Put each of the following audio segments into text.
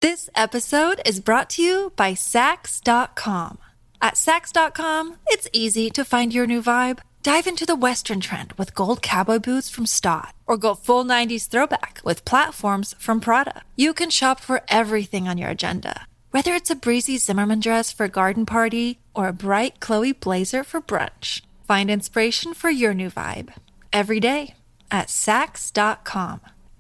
This episode is brought to you by Sax.com. At Sax.com, it's easy to find your new vibe. Dive into the Western trend with gold cowboy boots from Stott, or go full 90s throwback with platforms from Prada. You can shop for everything on your agenda, whether it's a breezy Zimmermann dress for a garden party or a bright Chloe blazer for brunch. Find inspiration for your new vibe every day at Sax.com.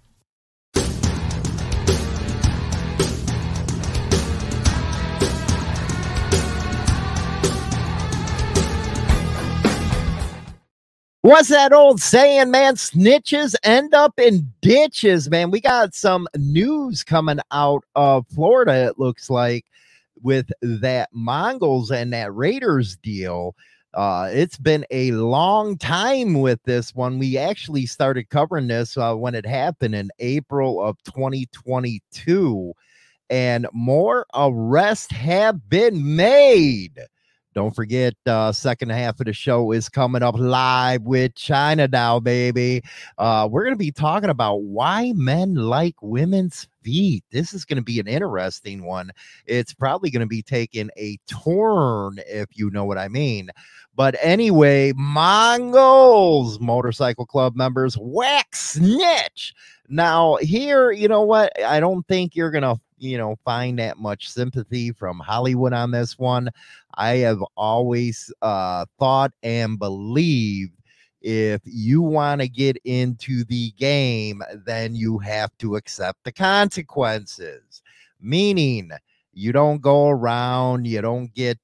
What's that old saying, man? Snitches end up in ditches, man. We got some news coming out of Florida, it looks like, with that Mongols and that Raiders deal. It's been a long time with this one. We actually started covering this when it happened in April of 2022, and more arrests have been made. Don't forget, second half of the show is coming up live with China Doll, baby. We're going to be talking about why men like women's feet. This is going to be an interesting one. It's probably going to be taking a turn, if you know what I mean. But anyway, Mongols Motorcycle Club members whack snitch. Now here, you know what? I don't think you're going to find that much sympathy from Hollywood on this one. I have always thought and believed if you want to get into the game, then you have to accept the consequences. Meaning, you don't go around, you don't get,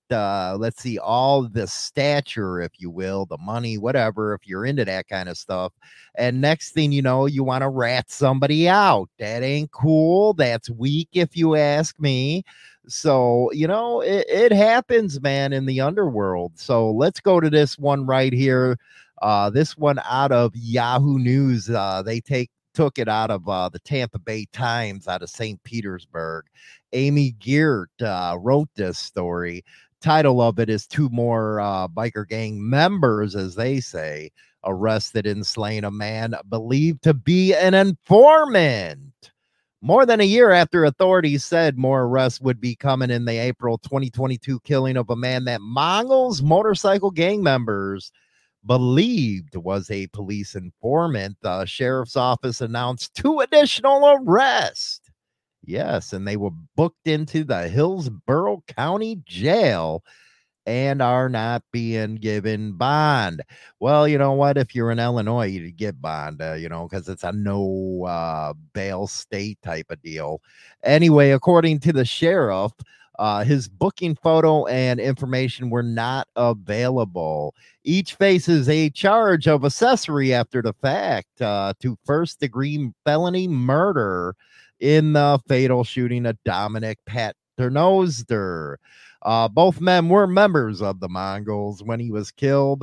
all the stature, if you will, the money, whatever, if you're into that kind of stuff. And next thing you know, you want to rat somebody out. That ain't cool. That's weak, if you ask me. So, it happens, man, in the underworld. So let's go to this one right here. This one out of Yahoo News. They took it out of the Tampa Bay Times out of St. Petersburg. Amy Geert wrote this story. Title of it is two more biker gang members, as they say, arrested in slaying a man believed to be an informant. More than a year after authorities said more arrests would be coming in the April 2022 killing of a man that Mongols motorcycle gang members believed was a police informant, the sheriff's office announced 2 additional arrests. Yes, and they were booked into the Hillsborough County Jail and are not being given bond. Well, you know what? If you're in Illinois, you get bond, because it's a no bail state type of deal. Anyway, according to the sheriff, his booking photo and information were not available. Each faces a charge of accessory after the fact to first-degree felony murder in the fatal shooting of Dominic Paternoster. Both men were members of the Mongols when he was killed.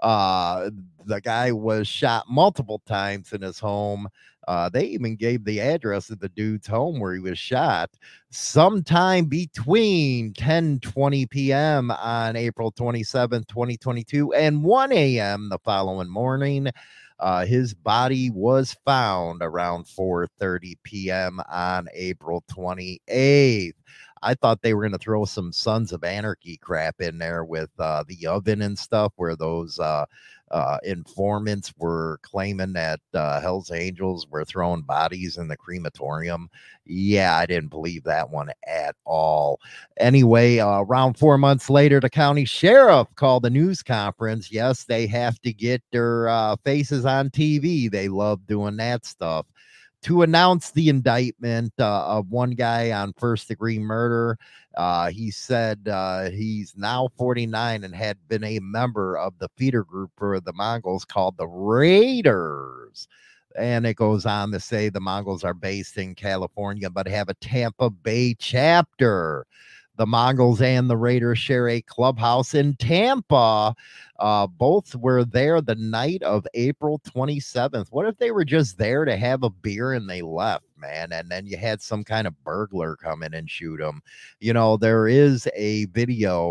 The guy was shot multiple times in his home. They even gave the address of the dude's home where he was shot. Sometime between 10:20 p.m. on April 27, 2022 and 1 a.m. the following morning. His body was found around 4:30 p.m. on April 28th. I thought they were going to throw some Sons of Anarchy crap in there with the oven and stuff where those informants were claiming that Hell's Angels were throwing bodies in the crematorium. Yeah, I didn't believe that one at all. Anyway, around 4 months later, the county sheriff called a news conference. Yes, they have to get their faces on TV. They love doing that stuff. To announce the indictment of one guy on first-degree murder. He said he's now 49 and had been a member of the feeder group for the Mongols called the Raiders. And it goes on to say the Mongols are based in California, but have a Tampa Bay chapter. The Mongols and the Raiders share a clubhouse in Tampa. Both were there the night of April 27th. What if they were just there to have a beer and they left, man? And then you had some kind of burglar come in and shoot them. There is a video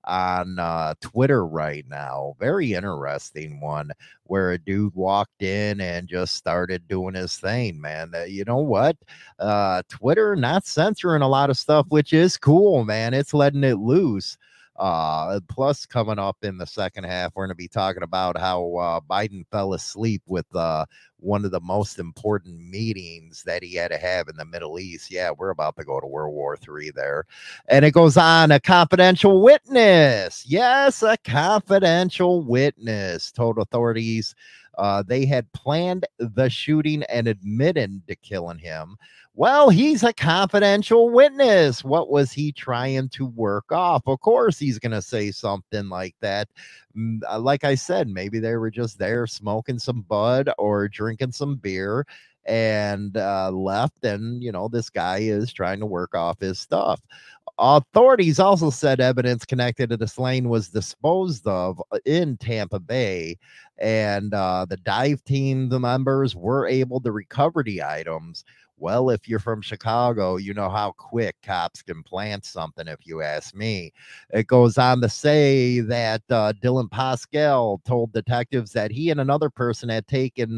on Twitter right now. Very interesting one where a dude walked in and just started doing his thing, man. You know what? Twitter not censoring a lot of stuff, which is cool, man. It's letting it loose. Plus, coming up in the second half, we're going to be talking about how Biden fell asleep with one of the most important meetings that he had to have in the Middle East. Yeah, we're about to go to World War III there. And it goes on, a confidential witness. Yes, a confidential witness told authorities they had planned the shooting and admitted to killing him. Well, he's a confidential witness. What was he trying to work off? Of course, he's going to say something like that. Like I said, maybe they were just there smoking some bud or drinking some beer and left. And, this guy is trying to work off his stuff. Authorities also said evidence connected to the slaying was disposed of in Tampa Bay, and the dive team, the members were able to recover the items. Well, if you're from Chicago, you know how quick cops can plant something, if you ask me. It goes on to say that Dylan Pascal told detectives that he and another person had taken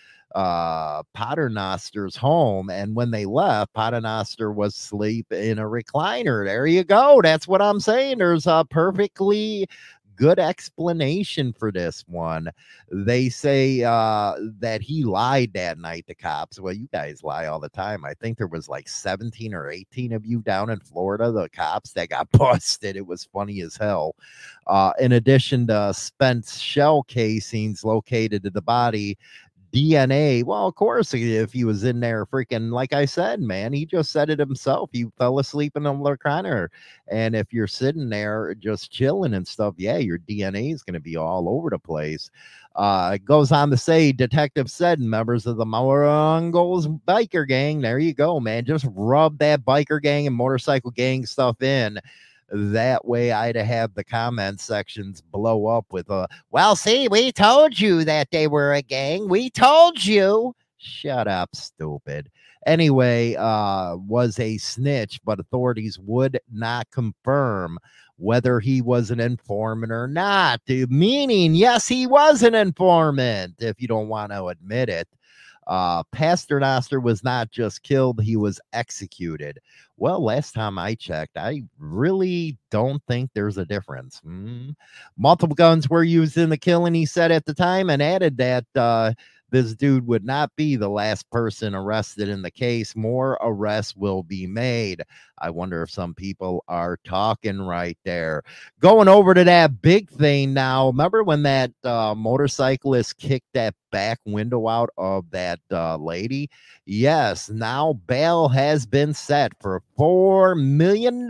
Paternoster's home, and when they left, Paternoster was asleep in a recliner. There you go. That's what I'm saying. There's a perfectly good explanation for this one. They say that he lied that night to cops. Well, you guys lie all the time. I think there was like 17 or 18 of you down in Florida, the cops that got busted. It was funny as hell. In addition to spent shell casings located in the body, DNA. Well, of course, if he was in there freaking, like I said, man, he just said it himself. He fell asleep in a recliner. And if you're sitting there just chilling and stuff, yeah, your DNA is going to be all over the place. It goes on to say, detectives said members of the Mongols biker gang, there you go, man, just rub that biker gang and motorcycle gang stuff in. That way I'd have the comment sections blow up with well, see, we told you that they were a gang. We told you. Shut up, stupid. Anyway, was a snitch, but authorities would not confirm whether he was an informant or not. Meaning, yes, he was an informant, if you don't want to admit it. Paternoster was not just killed, he was executed. Well, last time I checked, I really don't think there's a difference. Multiple guns were used in the killing, he said at the time, and added that this dude would not be the last person arrested in the case. More arrests will be made. I wonder if some people are talking right there. Going over to that big thing now. Remember when that motorcyclist kicked that back window out of that lady? Yes, now bail has been set for $4 million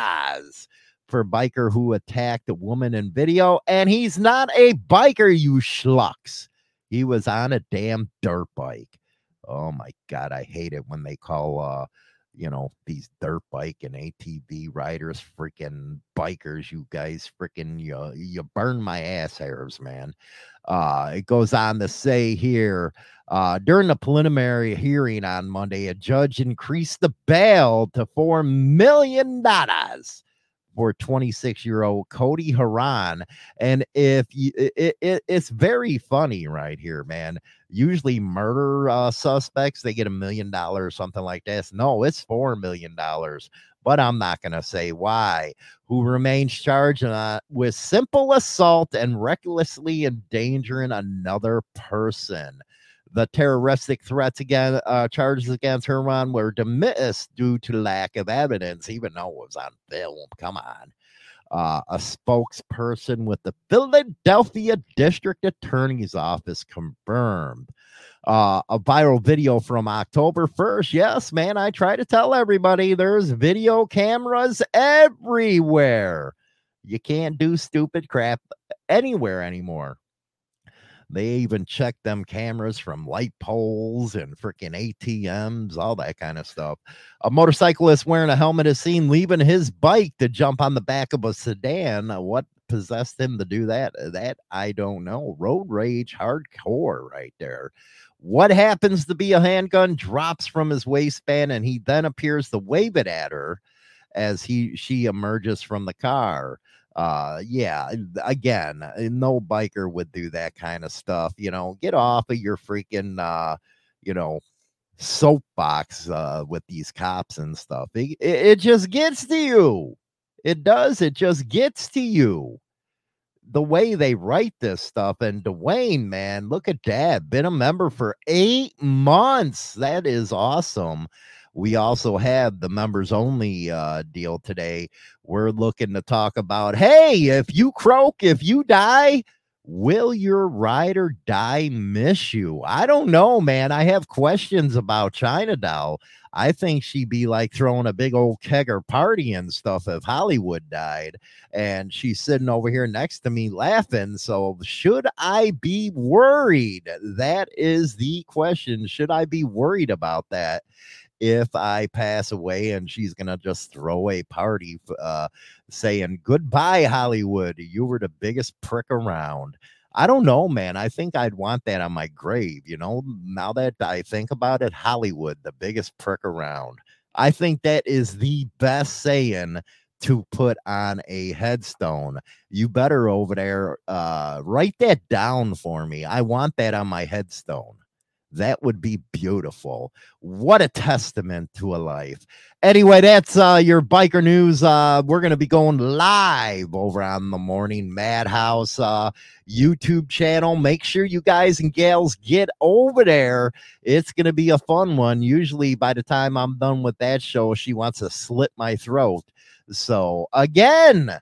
for biker who attacked a woman in video. And he's not a biker, you schlucks. He was on a damn dirt bike. Oh my God, I hate it when they call these dirt bike and ATV riders freaking bikers. You guys freaking you burn my ass hairs, man. It goes on to say here, during the preliminary hearing on Monday, a judge increased the bail to $4 million for 26-year-old Cody Haran. And if you, it's very funny right here, man. Usually murder suspects, they get $1 million or something like this. No, it's $4 million, but I'm not going to say why. Who remains charged with simple assault and recklessly endangering another person. The terroristic threats again, charges against Haran were dismissed due to lack of evidence, even though it was on film. Come on. A spokesperson with the Philadelphia District Attorney's Office confirmed. A viral video from October 1st. Yes, man, I try to tell everybody there's video cameras everywhere. You can't do stupid crap anywhere anymore. They even check them cameras from light poles and freaking ATMs, all that kind of stuff. A motorcyclist wearing a helmet is seen leaving his bike to jump on the back of a sedan. What possessed him to do that? That I don't know. Road rage hardcore right there. What happens to be a handgun drops from his waistband, and he then appears to wave it at her as she emerges from the car. Yeah, again, no biker would do that kind of stuff. Get off of your freaking you know soapbox with these cops and stuff. It just gets to you. It does. It just gets to you. The way they write this stuff. And Dwayne, man, look at that. Been a member for 8 months. That is awesome. We also have the members only deal today. We're looking to talk about, hey, if you croak, if you die, will your ride or die miss you? I don't know, man. I have questions about China Doll. I think she'd be like throwing a big old kegger party and stuff if Hollywood died. And she's sitting over here next to me laughing. So should I be worried? That is the question. Should I be worried about that if I pass away and she's going to just throw a party saying, goodbye, Hollywood. You were the biggest prick around. I don't know, man. I think I'd want that on my grave. Now that I think about it, Hollywood, the biggest prick around. I think that is the best saying to put on a headstone. You better over there write that down for me. I want that on my headstone. That would be beautiful. What a testament to a life. Anyway, that's your biker news. We're going to be going live over on the Morning Madhouse YouTube channel. Make sure you guys and gals get over there. It's going to be a fun one. Usually by the time I'm done with that show, she wants to slit my throat. So again,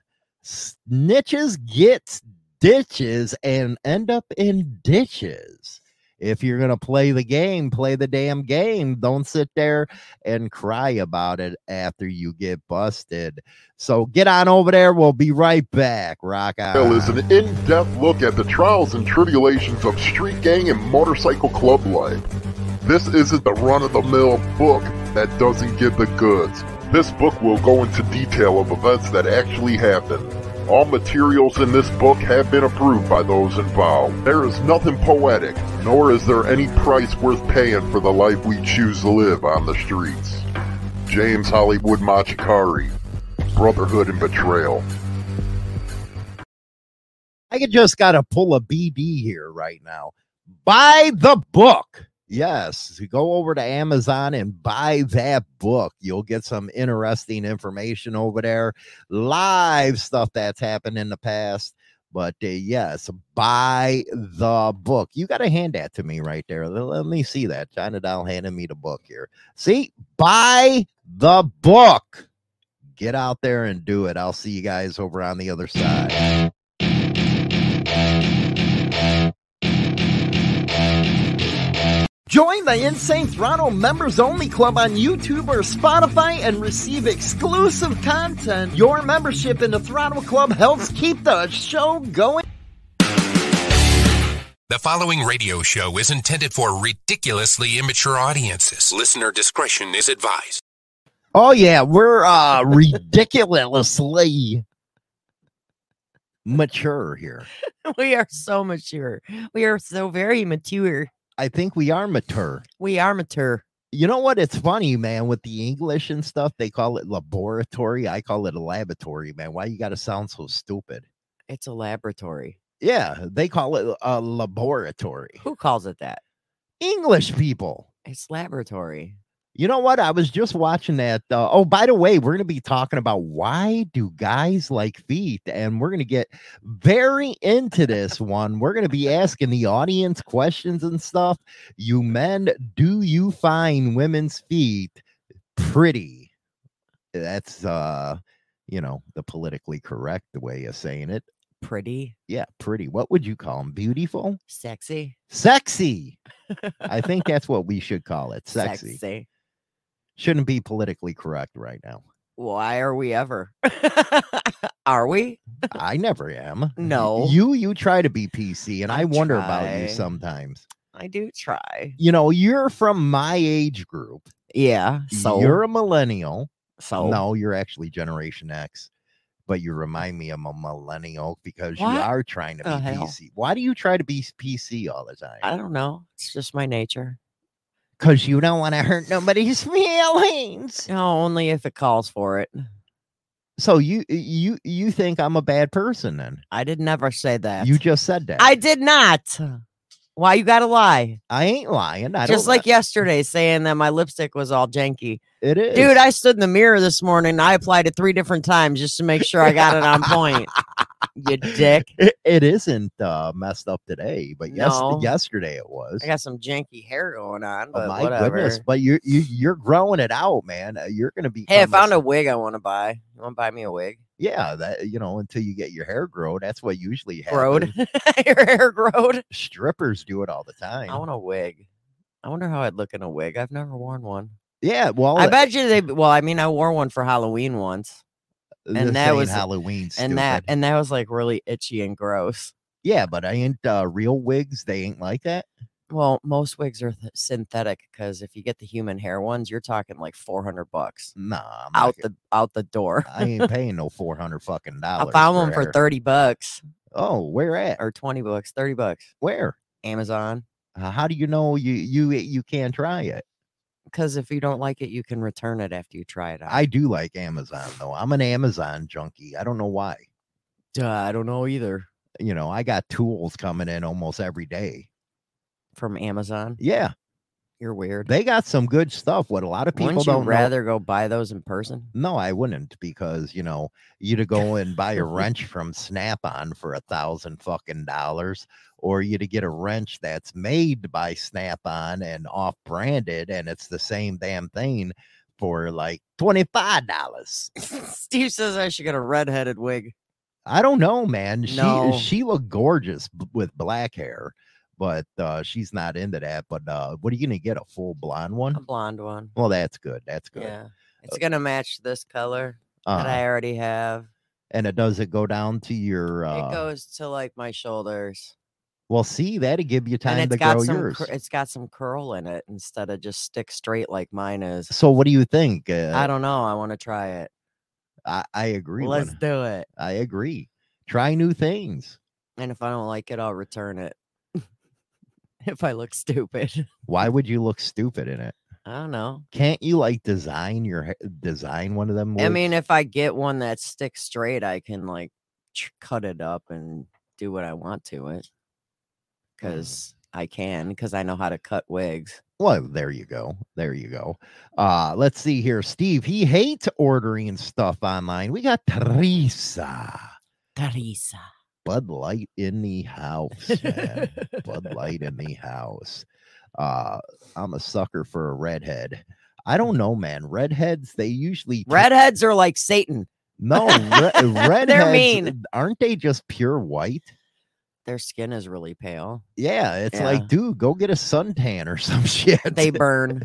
snitches get ditches and end up in ditches. If you're going to play the game, play the damn game. Don't sit there and cry about it after you get busted. So get on over there. We'll be right back. Rock on. Is an in-depth look at the trials and tribulations of street gang and motorcycle club life. This isn't the run-of-the-mill book that doesn't give the goods. This book will go into detail of events that actually happened. All materials in this book have been approved by those involved. There is nothing poetic, nor is there any price worth paying for the life we choose to live on the streets. James Hollywood Machikari, Brotherhood and Betrayal. I just got to pull a BD here right now. Buy the book. Yes, go over to Amazon and buy that book. You'll get some interesting information over there. Live stuff that's happened in the past. But yes, buy the book. You got to hand that to me right there. Let me see that. China Doll handed me the book here. See, buy the book. Get out there and do it. I'll see you guys over on the other side. Join the Insane Throttle Members Only Club on YouTube or Spotify and receive exclusive content. Your membership in the Throttle Club helps keep the show going. The following radio show is intended for ridiculously immature audiences. Listener discretion is advised. Oh, yeah, we're ridiculously mature here. We are so mature. We are so very mature. I think we are mature. We are mature. You know what? It's funny, man, with the English and stuff. They call it laboratory. I call it a laboratory, man. Why you got to sound so stupid? It's a laboratory. Yeah, they call it a laboratory. Who calls it that? English people. It's laboratory. You know what? I was just watching that. Oh, by the way, we're going to be talking about why do guys like feet? And we're going to get very into this one. We're going to be asking the audience questions and stuff. You men, do you find women's feet pretty? That's, the politically correct way of saying it. Pretty? Yeah, pretty. What would you call them? Beautiful? Sexy? Sexy. I think that's what we should call it. Sexy. Shouldn't be politically correct right now. Why are we ever? Are we? I never am. No. You try to be PC, and I wonder about you sometimes. I do try. You're from my age group. Yeah. So you're a millennial. So no, you're actually Generation X. But you remind me of a millennial because what? You are trying to be PC. Why do you try to be PC all the time? I don't know. It's just my nature. Because you don't want to hurt nobody's feelings. No, only if it calls for it. So you think I'm a bad person then? I did never say that. You just said that. I did not. Why you gotta lie? I ain't lying. I Just don't like yesterday saying that my lipstick was all janky. it is. Dude, I stood in the mirror this morning. I applied it 3 different times just to make sure I got it on point. You dick. It isn't messed up today, but No. yesterday it was. I got some janky hair going on, but Oh my whatever. goodness! But you're growing it out, man. You're gonna be. Hey, I found a wig I want to buy. You want to buy me a wig? Yeah, that until you get your hair grown, that's what usually happens. Growed? Your hair growed? Strippers do it all the time. I want a wig. I wonder how I'd look in a wig. I've never worn one. Yeah, well, I bet you they. Well, I mean, I wore one for Halloween once, this that ain't was- Halloween, and that was like really itchy and gross. yeah, but I ain't real wigs. They ain't like that. Well, most wigs are synthetic because if you get the human hair ones, you're talking like $400 Nah, I'm not out the door. I ain't paying no $400 fucking I dollars. found one for hair. $30 Oh, where at? or $20, $30. Where? Amazon. How do you know you can't try it? Because if you don't like it, you can return it after you try it out. I do like Amazon though. I'm an Amazon junkie. I don't know why. I don't know either. I got tools coming in almost every day. From Amazon. Yeah, You're weird. they got some good stuff. What a lot of people Wouldn't you don't know. rather go buy those in person? No, I wouldn't, because you to go and buy a wrench from Snap-on for $1,000 fucking dollars, or you to get a wrench that's made by Snap-on and off-branded, and it's the same damn thing for like $25. Steve says I should get a redheaded wig. I don't know, man. No. She looked gorgeous with black hair, but she's not into that. But what are you gonna get? A full blonde A one? blonde one. Well, that's good. That's good. Yeah. It's gonna match this color that I already have. And it go down to your. It goes to like my shoulders. Well, see, that'd give you And time it's to got grow some yours. it's got some curl in it instead of just stick straight like mine is. So, what do you think? I don't know. I want to try it. I agree. Let's do it. I agree. Try new things. And if I don't like it, I'll return it. If I look stupid. Why would you look stupid in it? I don't know. Can't you like design one of them? I mean, wigs? if I get one that sticks straight, I can like cut it up and do what I want to it. Because I can, because I know how to cut wigs. Well, there you go. There you go. Let's see here. Steve, he hates ordering stuff online. We got Teresa. Bud Light in the house, man. Bud Light in the house. I'm a sucker for a redhead. I don't know, man. Redheads, they usually Redheads are like Satan. no redheads. They're mean. Aren't they just pure white? Their skin is really pale. Yeah, it's Yeah. like, dude, go get a suntan or some shit. They burn.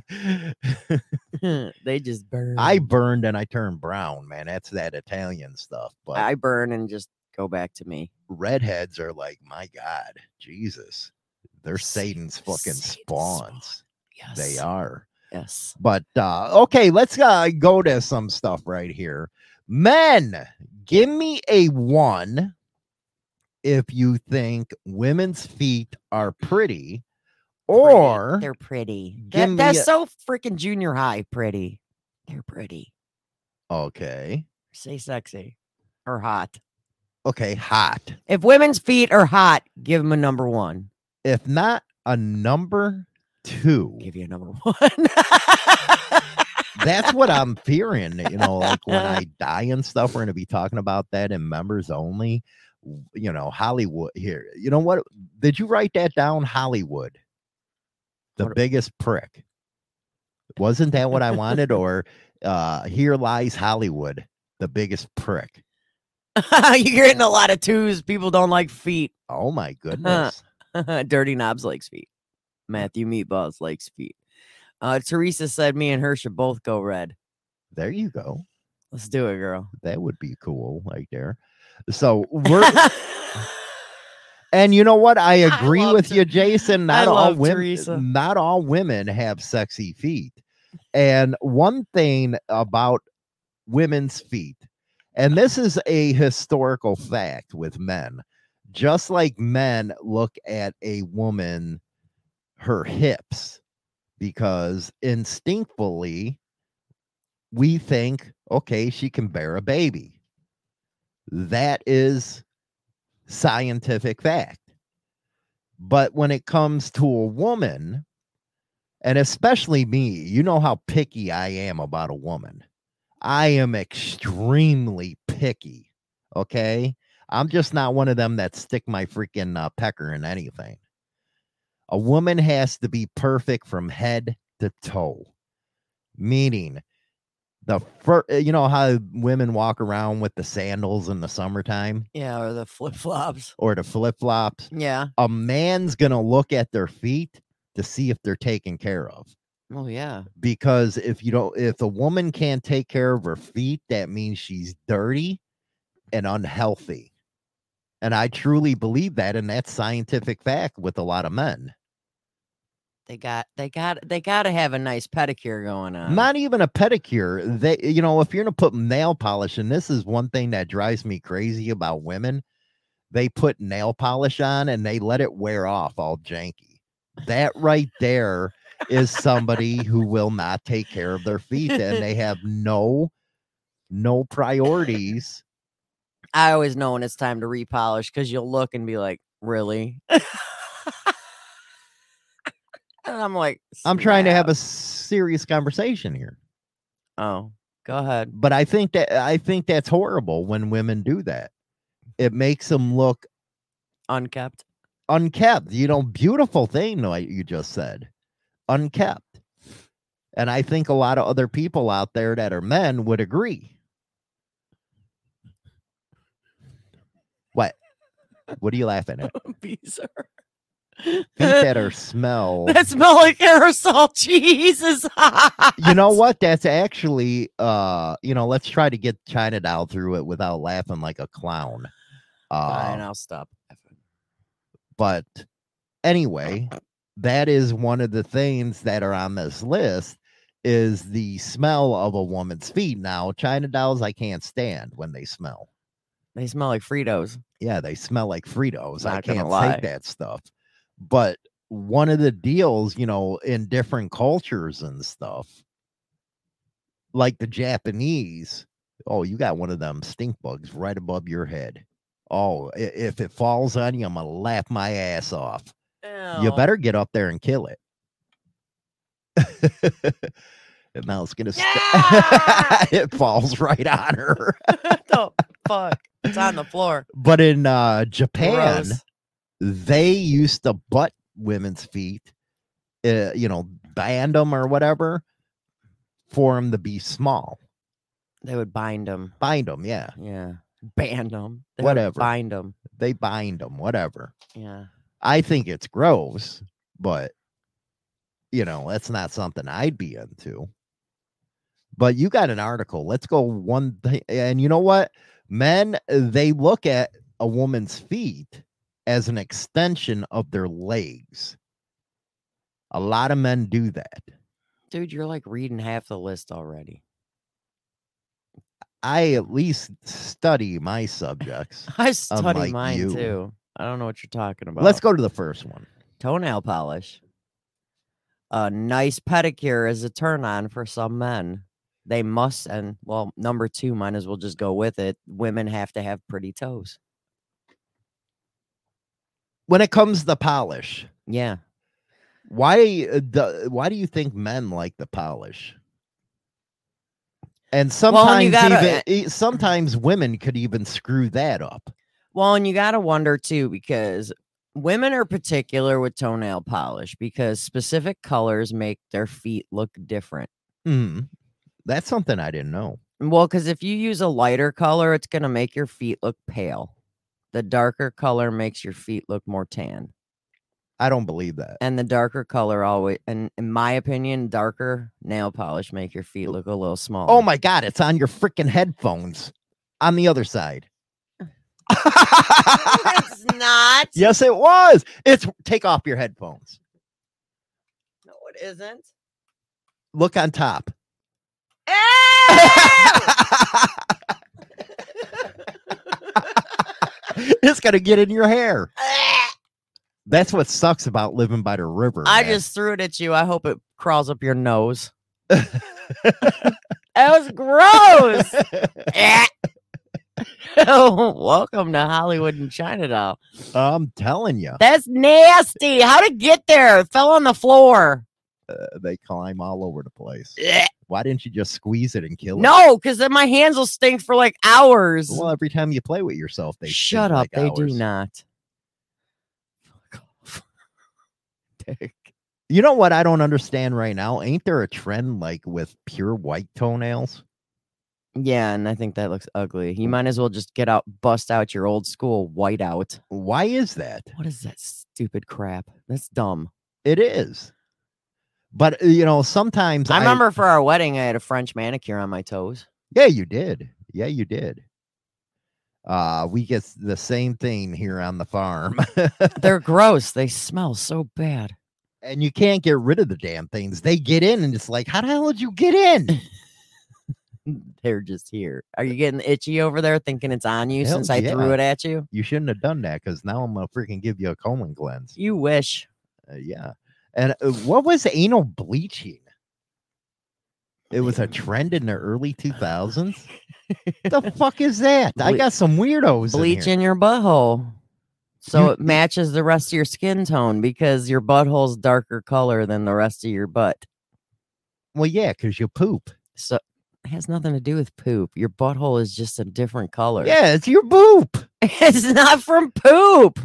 They just burn. I burned and I turned brown, man. That's that Italian stuff. But I burn and just go back to me. redheads are like, my God, Jesus. They're Satan's fucking Satan's spawns. Yes. They are. Yes. But okay, let's go to some stuff right here. Men, give me a 1 if you think women's feet are pretty, or they're pretty. give me That's a- so freaking junior high pretty. They're pretty. okay, Say sexy or hot. okay, hot. If women's feet are hot, give them a number 1. If not a number 2, Give you a number 1. that's what I'm fearing. Like when I die and stuff, we're going to be talking about that in members only. Hollywood here. You know what? Did you write that down? Hollywood, the What- biggest prick. Wasn't that what I wanted? Or here lies Hollywood, the biggest prick. You're getting a lot of 2s. People don't like feet. Oh my goodness. Dirty Knobs likes feet. Matthew Meatballs likes feet. Teresa said me and her should both go red. There you go. Let's do it, girl. That would be cool right there. So and you know what? I agree love with you, Jason. I Not all love women Teresa. not all women have sexy feet. And one thing about women's feet, and this is a historical fact with men, just like men look at a woman, her hips, because instinctively we think, okay, she can bear a baby. That is scientific fact. But when it comes to a woman, and especially me, you know how picky I am about a woman. I am extremely picky. Okay. I'm just not one of them that stick my freaking pecker in anything. A woman has to be perfect from head to toe. Meaning, you know how women walk around with the sandals in the summertime? Yeah, or the flip-flops. Or the flip-flops? Yeah. A man's going to look at their feet to see if they're taken care of. Oh, yeah. Because if a woman can't take care of her feet, that means she's dirty and unhealthy. And I truly believe that, and that's scientific fact with a lot of men. They got to have a nice pedicure going on. Not even a pedicure. They, if you're going to put nail polish, and this is one thing that drives me crazy about women, they put nail polish on and they let it wear off all janky. That right there is somebody who will not take care of their feet, and they have no priorities. I always know when it's time to repolish because you'll look and be like, really? And I'm like, I'm trying to have a serious conversation here. Oh, go ahead. But I think that's horrible when women do that. It makes them look unkept. Beautiful thing, like you just said. Unkept. And I think a lot of other people out there that are men would agree. What are you laughing at? Beezer. Feet that are smell. That smell like aerosol cheese. You know what? That's actually, let's try to get China Doll through it without laughing like a clown. Fine, I'll stop laughing. But anyway, that is one of the things that are on this list is the smell of a woman's feet. Now, China Dolls, I can't stand when they smell. They smell like Fritos. Yeah, they smell like Fritos. Not I can't lie. take that stuff. But one of the deals, in different cultures and stuff, like the Japanese, oh, you got one of them stink bugs right above your head. Oh, if it falls on you, I'm going to laugh my ass off. Ew. You better get up there and kill it. And now it's going to it falls right on her. The fuck? It's on the floor. But in Japan, Gross. They used to butt women's feet, band them or whatever for them to be small. They would bind them. Yeah. Yeah. Band them. Whatever. Bind them. They bind them, whatever. Yeah. I think it's gross, but, that's not something I'd be into. But you got an article. Let's go one thing. And you know what? Men, they look at a woman's feet as an extension of their legs. A lot of men do that. Dude, you're like reading half the list already. I at least study my subjects. I study unlike mine you. too. I don't know what you're talking about. Let's go to the first one. Toenail polish. A nice pedicure is a turn on for some men. They must, and well, number 2, might as well just go with it. Women have to have pretty toes. When it comes to polish, Yeah. why do you think men like the polish? And sometimes sometimes women could even screw that up. Well, and you got to wonder too, because women are particular with toenail polish because specific colors make their feet look different. That's something I didn't know. Well, because if you use a lighter color, it's going to make your feet look pale. The darker color makes your feet look more tan. I don't believe that. And the darker color always, and in my opinion, darker nail polish make your feet look a little smaller. Oh my God, it's on your freaking headphones on the other side. It's not. Yes, it was. Take off your headphones. No, it isn't. Look on top. It's gonna get in your hair. That's what sucks about living by the river. I man. just threw it at you. I hope it crawls up your nose. That was gross. Welcome to Hollywood and Chinatown. I'm telling you, That's nasty. How'd it get there? It fell on the floor. they climb all over the place. Ugh. Why didn't you just squeeze it and kill it? No, because then my hands will stink for like hours. Well, every time you play with yourself, they Shut stink up. like They do hours. not. Fuck off. Dick. You know what I don't understand right now? Ain't there a trend like with pure white toenails? Yeah, and I think that looks ugly. You might as well just bust out your old school whiteout. Why is that? What is that stupid crap? That's dumb. It is. But sometimes I remember for our wedding, I had a French manicure on my toes. Yeah, you did. Yeah, you did. We get the same thing here on the farm. They're gross. They smell so bad. And you can't get rid of the damn things. They get in and it's like, how the hell did you get in? They're just here. Are you getting itchy over there thinking it's on you Hell since I threw yeah. it at you? You shouldn't have done that because now I'm going to freaking give you a colon cleanse. You wish. Yeah. And what was anal bleaching? It was a trend in the early 2000s. The fuck is that? I got some weirdos. Bleach in in your butthole. So it matches the rest of your skin tone because your butthole's darker color than the rest of your butt. Well, yeah, because you poop. So it has nothing to do with poop. Your butthole is just a different color. Yeah, it's your boop. It's not from poop.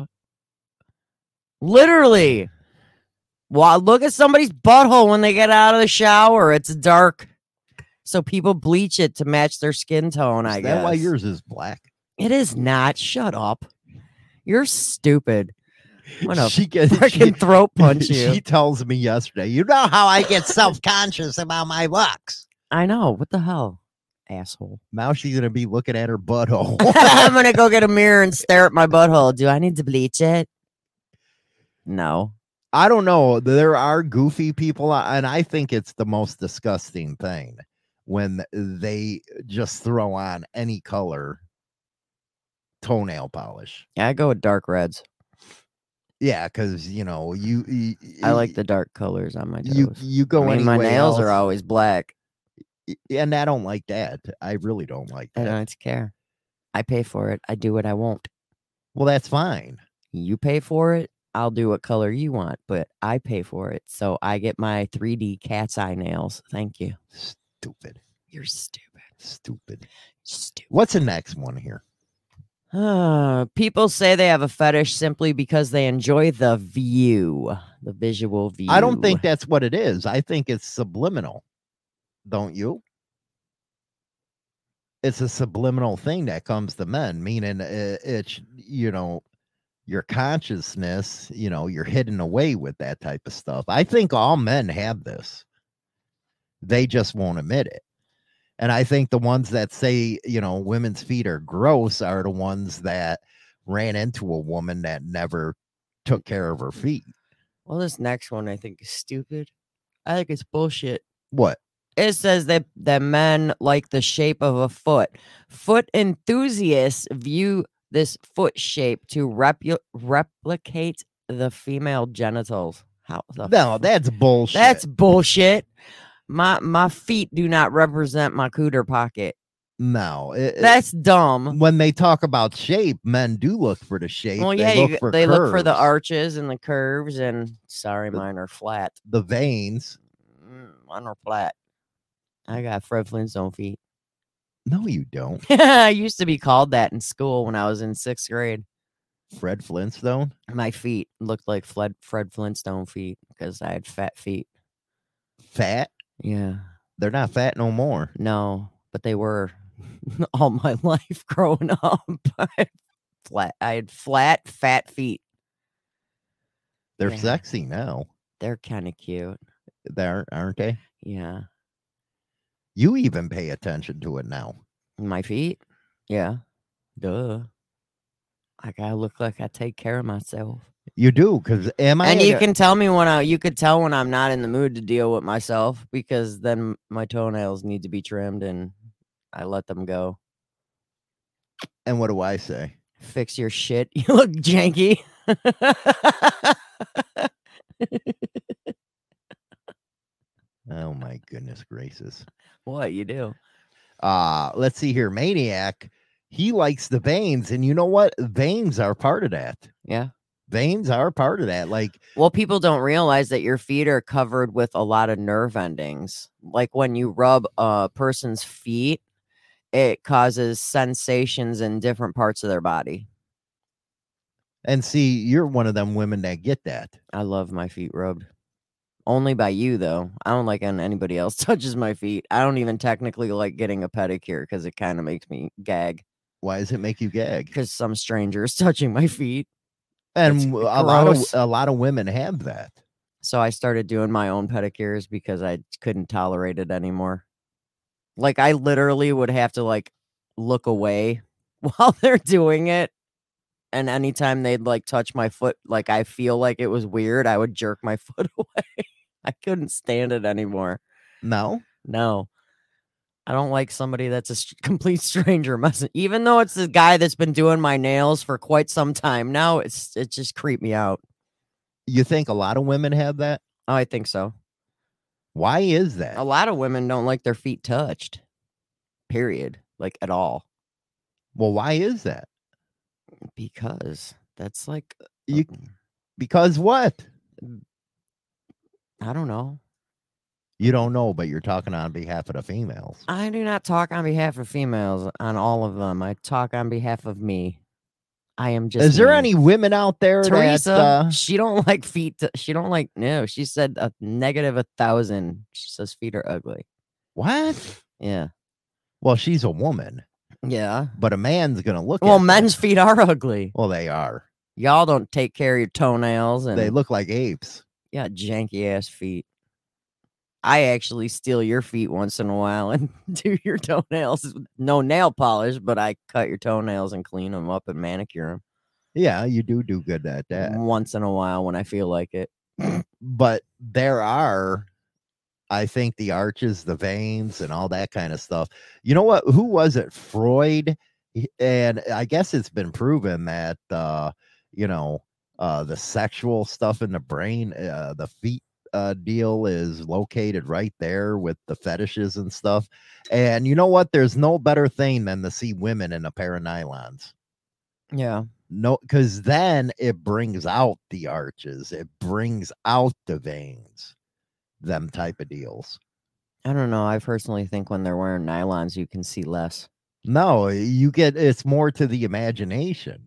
Literally. Wow, look at somebody's butthole when they get out of the shower. It's dark. So people bleach it to match their skin tone, I guess. Is that why yours is black? It is not. Shut up. You're stupid. I'm gonna She freaking throat punch you. She tells me yesterday, you know how I get self-conscious about my looks. I know. What the hell? Asshole. Now she's going to be looking at her butthole. I'm going to go get a mirror and stare at my butthole. Do I need to bleach it? No. I don't know. There are goofy people, and I think it's the most disgusting thing when they just throw on any color toenail polish. Yeah, I go with dark reds. Yeah, because you I like the dark colors on my toes. You go I mean, my anyway nails else, are always black. and I don't like that. I really don't like I that. don't care. I pay for it. I do what I want. Well, that's fine. You pay for it. I'll do what color you want, but I pay for it. So I get my 3D cat's eye nails. Thank you. Stupid. You're stupid. Stupid. Stupid. What's the next one here? People say they have a fetish simply because they enjoy the view, the visual view. I don't think that's what it is. I think it's subliminal. Don't you? It's a subliminal thing that comes to men, meaning it's, your consciousness, you're hidden away with that type of stuff. I think all men have this. They just won't admit it. And I think the ones that say, women's feet are gross are the ones that ran into a woman that never took care of her feet. Well, this next one I think is stupid. I think it's bullshit. What? It says that men like the shape of a foot. Foot enthusiasts view this foot shape to replicate the female genitals. No, that's bullshit. That's bullshit. My feet do not represent my cooter pocket. No, that's dumb. When they talk about shape, men do look for the shape. Well, yeah, they look for the arches and the curves, and mine are flat. The veins. Mine are flat. I got Fred Flintstone feet. No, you don't. I used to be called that in school when I was in 6th grade. Fred Flintstone? My feet looked like Fred Flintstone feet because I had fat feet. Fat? Yeah. They're not fat no more. No, but they were all my life growing up. I had flat, fat feet. They're sexy now. They're kind of cute. Aren't they? Yeah. You even pay attention to it now. My feet? Yeah. Duh. I gotta look like I take care of myself. You do, because you can tell me you could tell when I'm not in the mood to deal with myself, because then my toenails need to be trimmed and I let them go. And what do I say? Fix your shit. You look janky. Oh my goodness gracious. What you do? Let's see here. Maniac. He likes the veins, and you know what? Veins are part of that. Yeah. Veins are part of that. Like, well, people don't realize that your feet are covered with a lot of nerve endings. Like when you rub a person's feet, it causes sensations in different parts of their body. and see, you're one of them women that get that. I love my feet rubbed. Only by you, though. I don't like when anybody else touches my feet. I don't even technically like getting a pedicure because it kind of makes me gag. Why does it make you gag? Because some stranger is touching my feet. And It's a lot of women have that. So I started doing my own pedicures because I couldn't tolerate it anymore. Like I literally would have to like look away while they're doing it. And anytime they'd like touch my foot, like I feel like it was weird, I would jerk my foot away. I couldn't stand it anymore. No. I don't like somebody that's a complete stranger messing. Even though it's the guy that's been doing my nails for quite some time now, it just creeped me out. You think a lot of women have that? Oh, I think so. Why is that? A lot of women don't like their feet touched. Period. Like at all. Well, why is that? Because that's like because what? I don't know. You don't know, but you're talking on behalf of the females. I do not talk on behalf of females on all of them. I talk on behalf of me. I am just. Is there me. any women out there Teresa, that she don't like feet. She don't like. No, she said a negative 1,000. She says feet are ugly. What? Yeah. Well, she's a woman. Yeah. But a man's gonna look. Well, at men's them. feet are ugly. Well, they are. Y'all don't take care of your toenails, and They look like apes. Yeah, janky ass feet. I actually steal your feet once in a while and do your toenails. No nail polish, but I cut your toenails and clean them up and manicure them. Yeah, you do good at that. Once in a while when I feel like it. But there are, I think, the arches, the veins, and all that kind of stuff. You know what? Who was it? Freud. And I guess it's been proven that, the sexual stuff in the brain, the feet deal is located right there with the fetishes and stuff. And you know what? There's no better thing than to see women in a pair of nylons. Yeah. No, because then it brings out the arches, it brings out the veins, them type of deals. I don't know. I personally think when they're wearing nylons, you can see less. No, it's more to the imagination.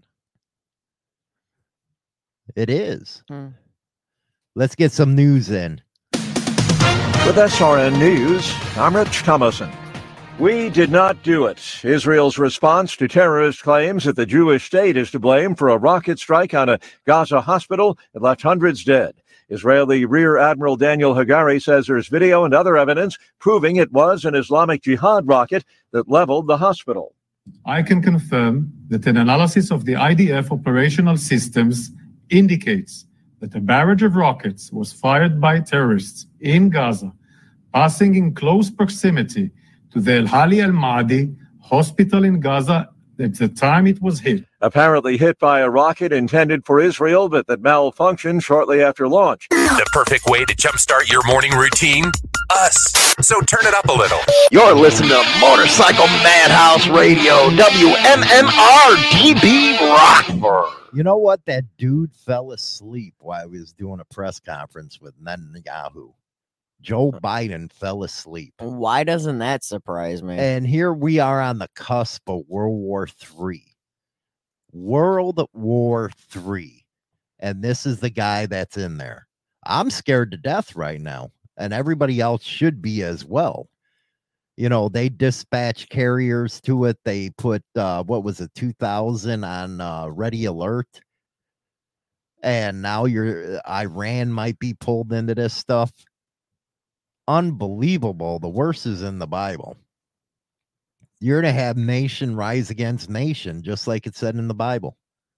It is. Let's get some news in. With SRN News, I'm Rich Thomason. We did not do it. Israel's response to terrorist claims that the Jewish state is to blame for a rocket strike on a Gaza hospital that left hundreds dead. Israeli Rear Admiral Daniel Hagari says there's video and other evidence proving it was an Islamic Jihad rocket that leveled the hospital. I can confirm that an analysis of the IDF operational systems indicates that a barrage of rockets was fired by terrorists in Gaza, passing in close proximity to the Al-Hali Al-Ma'adi hospital in Gaza at the time it was hit. Apparently hit by a rocket intended for Israel, but that malfunctioned shortly after launch. The perfect way to jumpstart your morning routine? Us. So turn it up a little. You're listening to Motorcycle Madhouse Radio, WMMR DB Rockford. You know what? That dude fell asleep while he was doing a press conference with Netanyahu. Joe Biden fell asleep. Why doesn't that surprise me? And here we are on the cusp of World War III. World War III. And this is the guy that's in there. I'm scared to death right now. And everybody else should be as well. You know, they dispatch carriers to it. They put, 2,000 on Ready Alert. And now Iran might be pulled into this stuff. Unbelievable. The worst is in the Bible. You're to have nation rise against nation, just like it said in the Bible.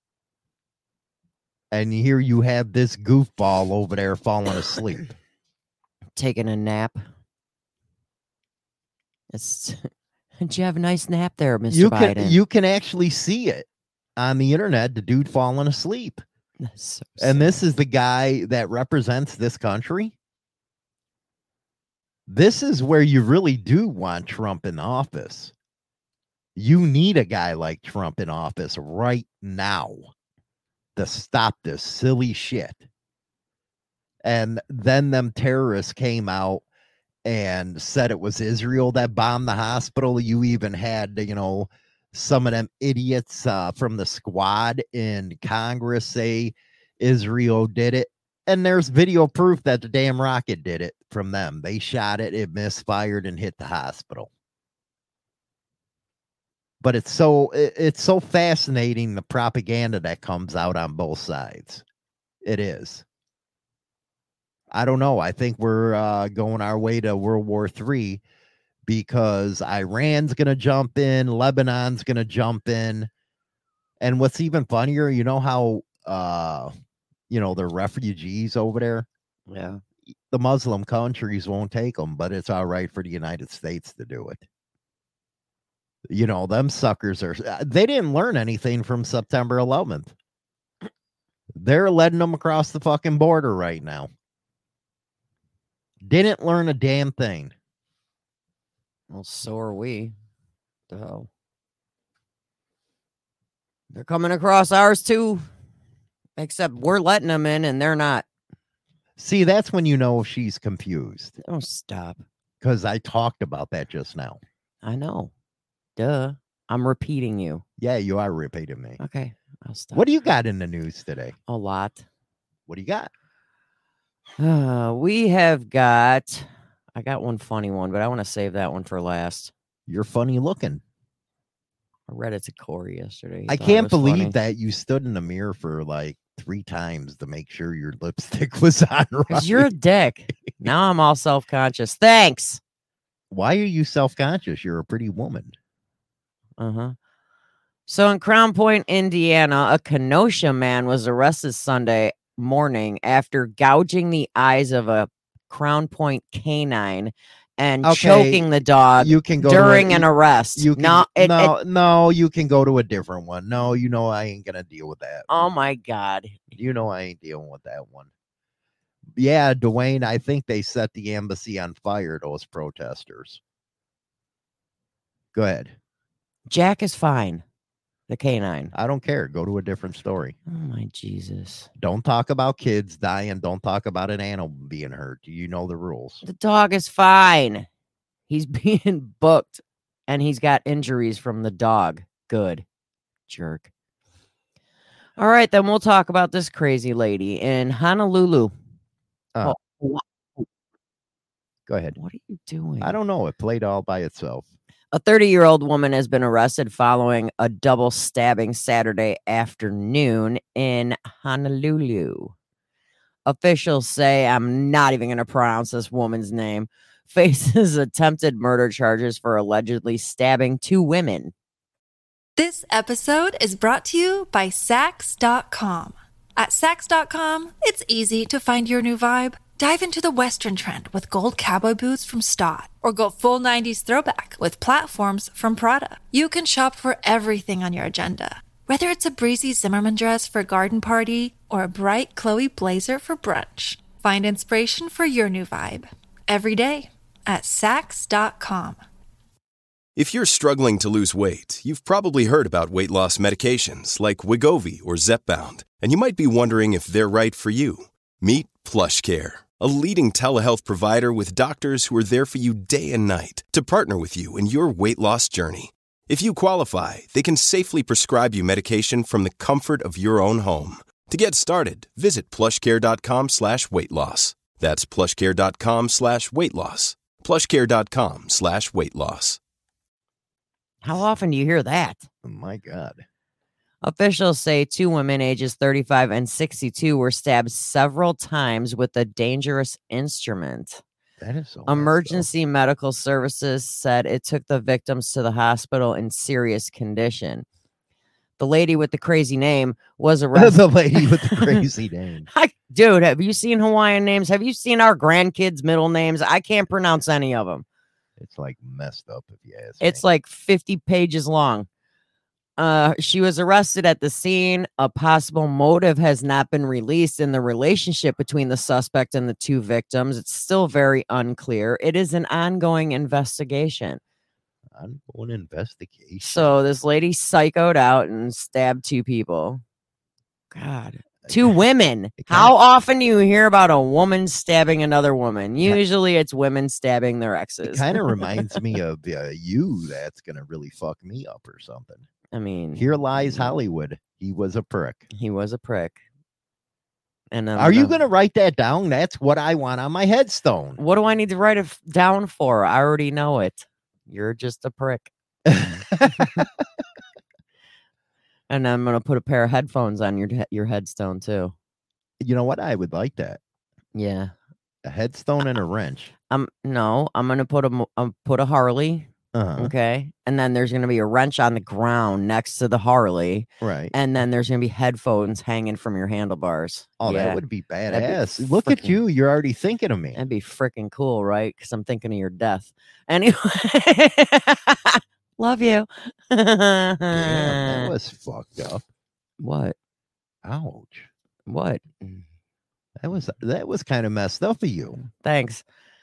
And here you have this goofball over there falling asleep. Taking a nap. Did you have a nice nap there, Mr. Biden? You can actually see it on the internet, the dude falling asleep. So and this is the guy that represents this country. This is where you really do want Trump in office. You need a guy like Trump in office right now to stop this silly shit. And then them terrorists came out and said it was Israel that bombed the hospital. You even had, some of them idiots from the squad in Congress say Israel did it. And there's video proof that the damn rocket did it from them. They shot it, it misfired and hit the hospital. But it's so fascinating, the propaganda that comes out on both sides. It is. I don't know. I think we're going our way to World War III because Iran's going to jump in, Lebanon's going to jump in. And what's even funnier, you know how, they're refugees over there? Yeah. The Muslim countries won't take them, but it's all right for the United States to do it. Them suckers they didn't learn anything from September 11th. They're letting them across the fucking border right now. Didn't learn a damn thing. Well, so are we. The hell? They're coming across ours too. Except we're letting them in and they're not. See, that's when you know she's confused. Oh, stop. Because I talked about that just now. I know. Duh. I'm repeating you. Yeah, you are repeating me. Okay. I'll stop. What do you got in the news today? A lot. What do you got? We have got... I got one funny one, but I want to save that one for last. You're funny looking. I read it to Corey yesterday. I can't believe that you stood in the mirror for like 3 times to make sure your lipstick was on right. Because you're a dick. Now I'm all self-conscious. Thanks. Why are you self-conscious? You're a pretty woman. Uh-huh. So in Crown Point, Indiana, a Kenosha man was arrested Sunday morning after gouging the eyes of a Crown Point canine and choking the dog you can go during an arrest. You can, no, you can go to a different one. No, I ain't gonna deal with that. Oh my God. I ain't dealing with that one. Yeah, Dwayne, I think they set the embassy on fire, those protesters. Go ahead. Jack is fine. The canine. I don't care. Go to a different story. Oh my Jesus. Don't talk about kids dying. Don't talk about an animal being hurt. You know the rules. The dog is fine. He's being booked and he's got injuries from the dog. Good. Jerk. All right, then we'll talk about this crazy lady in Honolulu. Go ahead. What are you doing? I don't know. It played all by itself. A 30-year-old woman has been arrested following a double stabbing Saturday afternoon in Honolulu. Officials say, I'm not even going to pronounce this woman's name, faces attempted murder charges for allegedly stabbing 2 women. This episode is brought to you by Sax.com. At Sax.com, it's easy to find your new vibe. Dive into the Western trend with gold cowboy boots from Stott, or go full 90s throwback with platforms from Prada. You can shop for everything on your agenda, whether it's a breezy Zimmermann dress for a garden party or a bright Chloe blazer for brunch. Find inspiration for your new vibe every day at Sax.com. If you're struggling to lose weight, you've probably heard about weight loss medications like Wegovy or Zepbound, and you might be wondering if they're right for you. Meet PlushCare, a leading telehealth provider with doctors who are there for you day and night to partner with you in your weight loss journey. If you qualify, they can safely prescribe you medication from the comfort of your own home. To get started, visit plushcare.com/weightloss. That's plushcare.com/weightloss. plushcare.com/weightloss. How often do you hear that? Oh my God. Officials say 2 women ages 35 and 62 were stabbed several times with a dangerous instrument. That is so Emergency medical services said it took the victims to the hospital in serious condition. The lady with the crazy name was arrested. The lady with the crazy name. Dude, have you seen Hawaiian names? Have you seen our grandkids' middle names? I can't pronounce any of them. It's like messed up if you ask It's me. like 50 pages long. She was arrested at the scene. A possible motive has not been released in the relationship between the suspect and the 2 victims. It's still very unclear. It is an ongoing investigation. Ongoing investigation. So this lady psychoed out and stabbed 2 people. God. 2 women. How often do you hear about a woman stabbing another woman? Usually it's women stabbing their It exes. kind of reminds me of you that's going to really fuck me up or something. I mean, Here lies Hollywood. He was a prick. he was a prick. And Are you going to write that down? That's what I want on my headstone. What do I need to write it down for? I already know it. You're just a prick. And I'm gonna put a pair of headphones on your headstone too. You know what? I would like that. Yeah. A headstone and a wrench. No, I'm gonna put a Harley. Uh-huh. Okay. And then there's gonna be a wrench on the ground next to the Harley. Right. And then there's gonna be headphones hanging from your handlebars. Oh, Yeah. that would be That'd be badass. Look at you. You're already thinking of me. That'd be freaking cool, right? Because I'm thinking of your death. Anyway. Love you. Damn, that was fucked up. What? Ouch. What? That was kind of messed up of you. Thanks.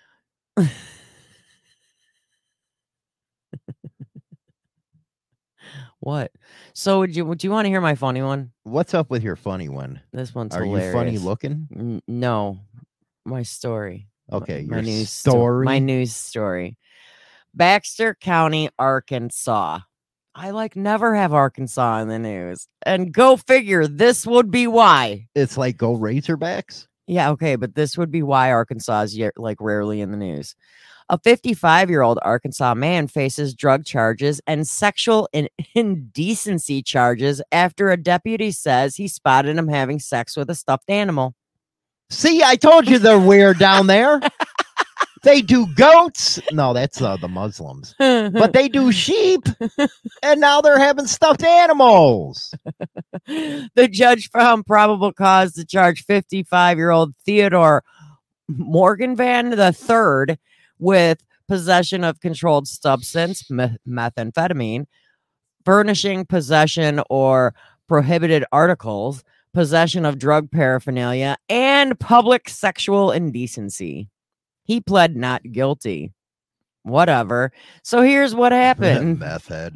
What? So do you want to hear my funny one? What's up with your funny one? This one's Are hilarious. you funny looking? No. My story. Okay, my your news story. My news story. Baxter County, Arkansas. I never have Arkansas in the news. And go figure, this would be why. It's like go Razorbacks. Yeah, okay, but this would be why Arkansas is rarely in the news. A 55-year-old Arkansas man faces drug charges and sexual indecency charges after a deputy says he spotted him having sex with a stuffed animal. See, I told you they're weird down there. They do goats. No, that's the Muslims. But they do sheep. And now they're having stuffed animals. The judge found probable cause to charge 55-year-old Theodore Morganvan III with possession of controlled substance, methamphetamine, furnishing, possession, or prohibited articles, possession of drug paraphernalia, and public sexual indecency. He pled not guilty. Whatever. So here's what happened. Meth head.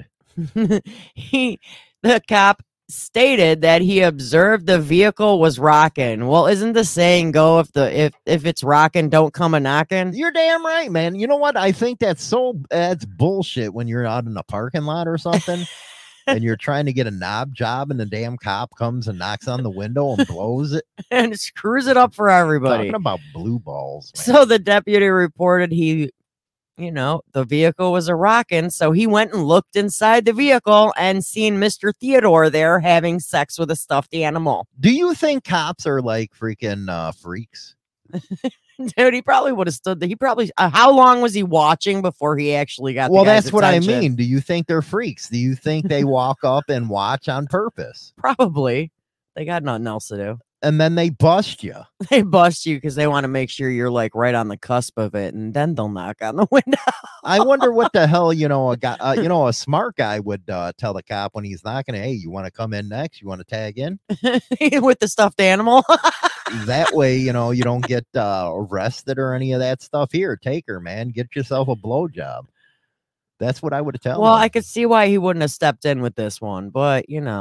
The cop stated that he observed the vehicle was rocking. Well, isn't the saying go if it's rocking, don't come a knocking? You're damn right, man. You know what? I think that's bullshit when you're out in a parking lot or something. And you're trying to get a knob job and the damn cop comes and knocks on the window and blows it. And screws it up for everybody. Talking about blue balls, man. So the deputy reported the vehicle was a rockin'. So he went and looked inside the vehicle and seen Mr. Theodore there having sex with a stuffed animal. Do you think cops are like freaking freaks? Dude, he probably would have stood there. He probably, how long was he watching before he actually got Well, the guy's that's what I attention? mean. Do you think they're freaks? Do you think they walk up and watch on purpose? Probably. They got nothing else to do. And then they bust you. They bust you because they want to make sure you're right on the cusp of it, and then they'll knock on the window. I wonder what the hell, a guy, a smart guy would tell the cop when he's knocking. Hey, you want to come in next? You want to tag in with the stuffed animal? That way, you don't get arrested or any of that stuff. Here, take her, man. Get yourself a blowjob. That's what I would tell him. Well, I could see why he wouldn't have stepped in with this one, but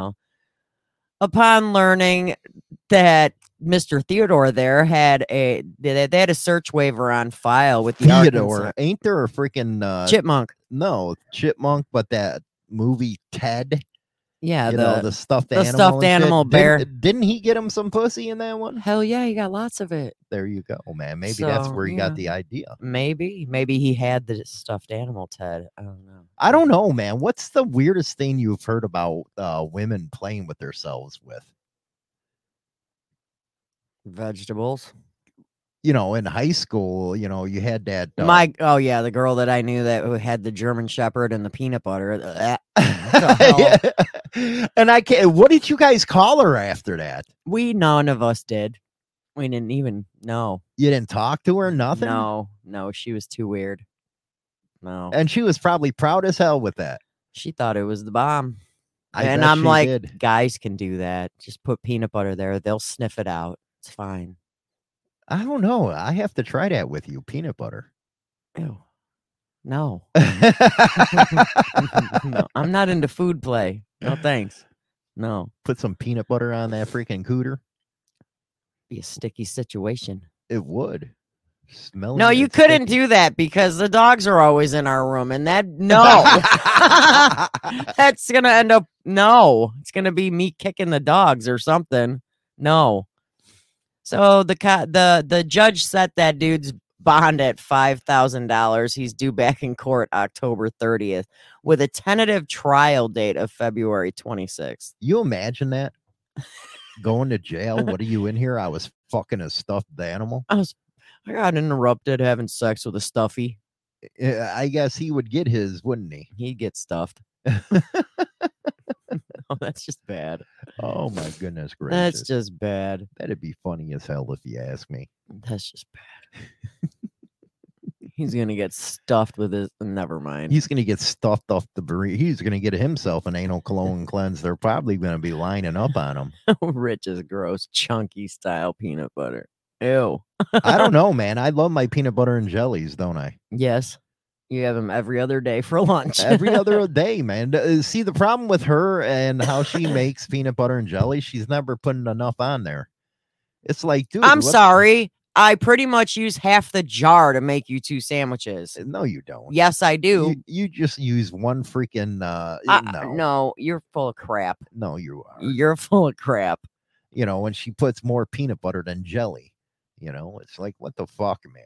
upon learning that Mr. Theodore there had they had a search waiver on file with the Theodore. Arkansas. Ain't there a freaking Chipmunk? No, Chipmunk, but that movie Ted. Yeah, the stuffed animal. Stuffed animal bear. Didn't he get him some pussy in that one? Hell yeah, he got lots of it. There you go, man. Maybe that's where he got the idea. Maybe he had the stuffed animal, Ted. I don't know. I don't know, man. What's the weirdest thing you've heard about women playing with themselves with? Vegetables. In high school, you had that. The girl that I knew that had the German Shepherd and the peanut butter. And I can't. What did you guys call her after that? None of us did. We didn't even know. You didn't talk to her? Nothing? No, she was too weird. No. And she was probably proud as hell with that. She thought it was the bomb. I'm like, guys can do that. Just put peanut butter there. They'll sniff it out. It's fine. I don't know. I have to try that with you. Peanut butter. Ew. No. No, I'm not into food play. No, thanks. No. Put some peanut butter on that freaking cooter. Be a sticky situation. It would. Smelly No, you and couldn't sticky. do that because the dogs are always in our room, and no. That's gonna end up it's gonna be me kicking the dogs or something. No. So the judge set that dude's bond at $5,000. He's due back in court October 30th with a tentative trial date of February 26th. You imagine that? Going to jail? What are you in here? I was fucking a stuffed animal. I got interrupted having sex with a stuffy. I guess he would get his, wouldn't he? He'd get stuffed. Oh, that's just bad. Oh my goodness gracious. That's just bad. That'd be funny as hell if you ask me. That's just bad. He's gonna get stuffed with his. Never mind. He's gonna get stuffed off the burrito. He's gonna get himself an anal cologne cleanse. They're probably gonna be lining up on him. Rich's gross, chunky style peanut butter. Ew. I don't know, man. I love my peanut butter and jellies, don't I? Yes. You have them every other day for lunch. Every other day, man. See, the problem with her and how she makes peanut butter and jelly, she's never putting enough on there. It's like, dude. I'm sorry. I pretty much use half the jar to make you 2 sandwiches. No, you don't. Yes, I do. You just use one freaking no. No, you're full of crap. No, you are. You're full of crap. You know, when she puts more peanut butter than jelly, you know, it's like, what the fuck, man?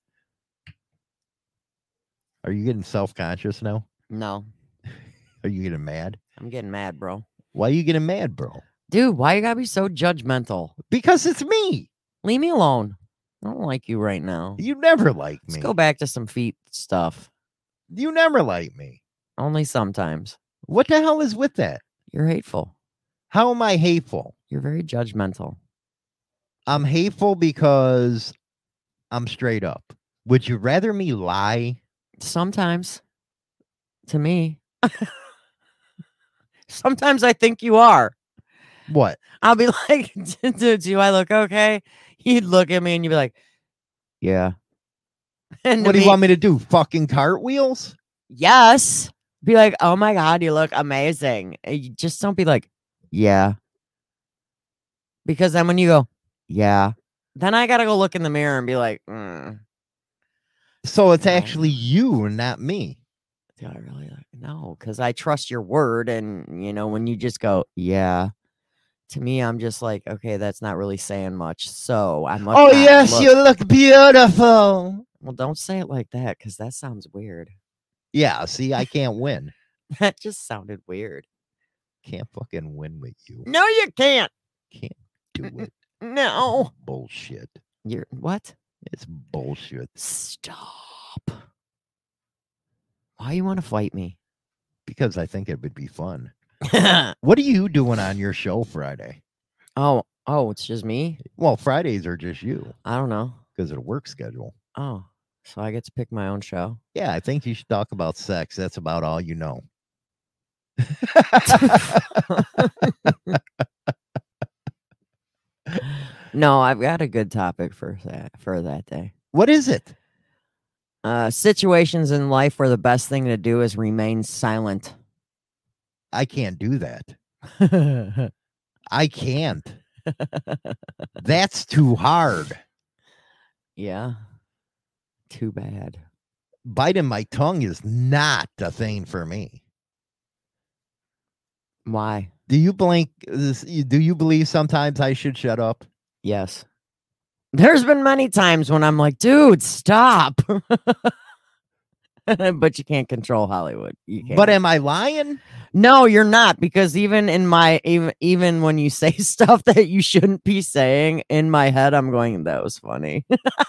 Are you getting self-conscious now? No. Are you getting mad? I'm getting mad, bro. Why are you getting mad, bro? Dude, why you gotta be so judgmental? Because it's me. Leave me alone. I don't like you right now. You never like me. Let's go back to some feet stuff. You never like me. Only sometimes. What the hell is with that? You're hateful. How am I hateful? You're very judgmental. I'm hateful because I'm straight up. Would you rather me lie? Sometimes. To me. Sometimes I think you are. What? I'll be like, do I look okay? You'd look at me and you'd be like, yeah. And what do you want me to do? Fucking cartwheels? Yes. Be like, oh my God, you look amazing. You just don't be like, yeah. Because then when you go, yeah, then I got to go look in the mirror and be like, So it's actually you and not me. Do I really? No, because I trust your word. And, you know, when you just go, yeah. To me, I'm just like, okay, that's not really saying much. So I must. Oh, yes, you look beautiful. Well, don't say it like that because that sounds weird. Yeah, see, I can't win. That just sounded weird. Can't fucking win with you. No, you can't. Can't do it. No. Bullshit. You're what? It's bullshit. Stop. Why you want to fight me? Because I think it would be fun. What are you doing on your show Friday? Oh, it's just me? Well, Fridays are just you. I don't know. Because of the work schedule. Oh, so I get to pick my own show? Yeah, I think you should talk about sex. That's about all you know. No, I've got a good topic for that day. What is it? Situations in life where the best thing to do is remain silent. I can't do that. I can't. That's too hard. Yeah. Too bad. Biting my tongue is not a thing for me. Why? Do you believe sometimes I should shut up? Yes. There's been many times when I'm like, dude, stop. But you can't control Hollywood. You can't. But am I lying? No, you're not, because even when you say stuff that you shouldn't be saying, in my head, I'm going, that was funny.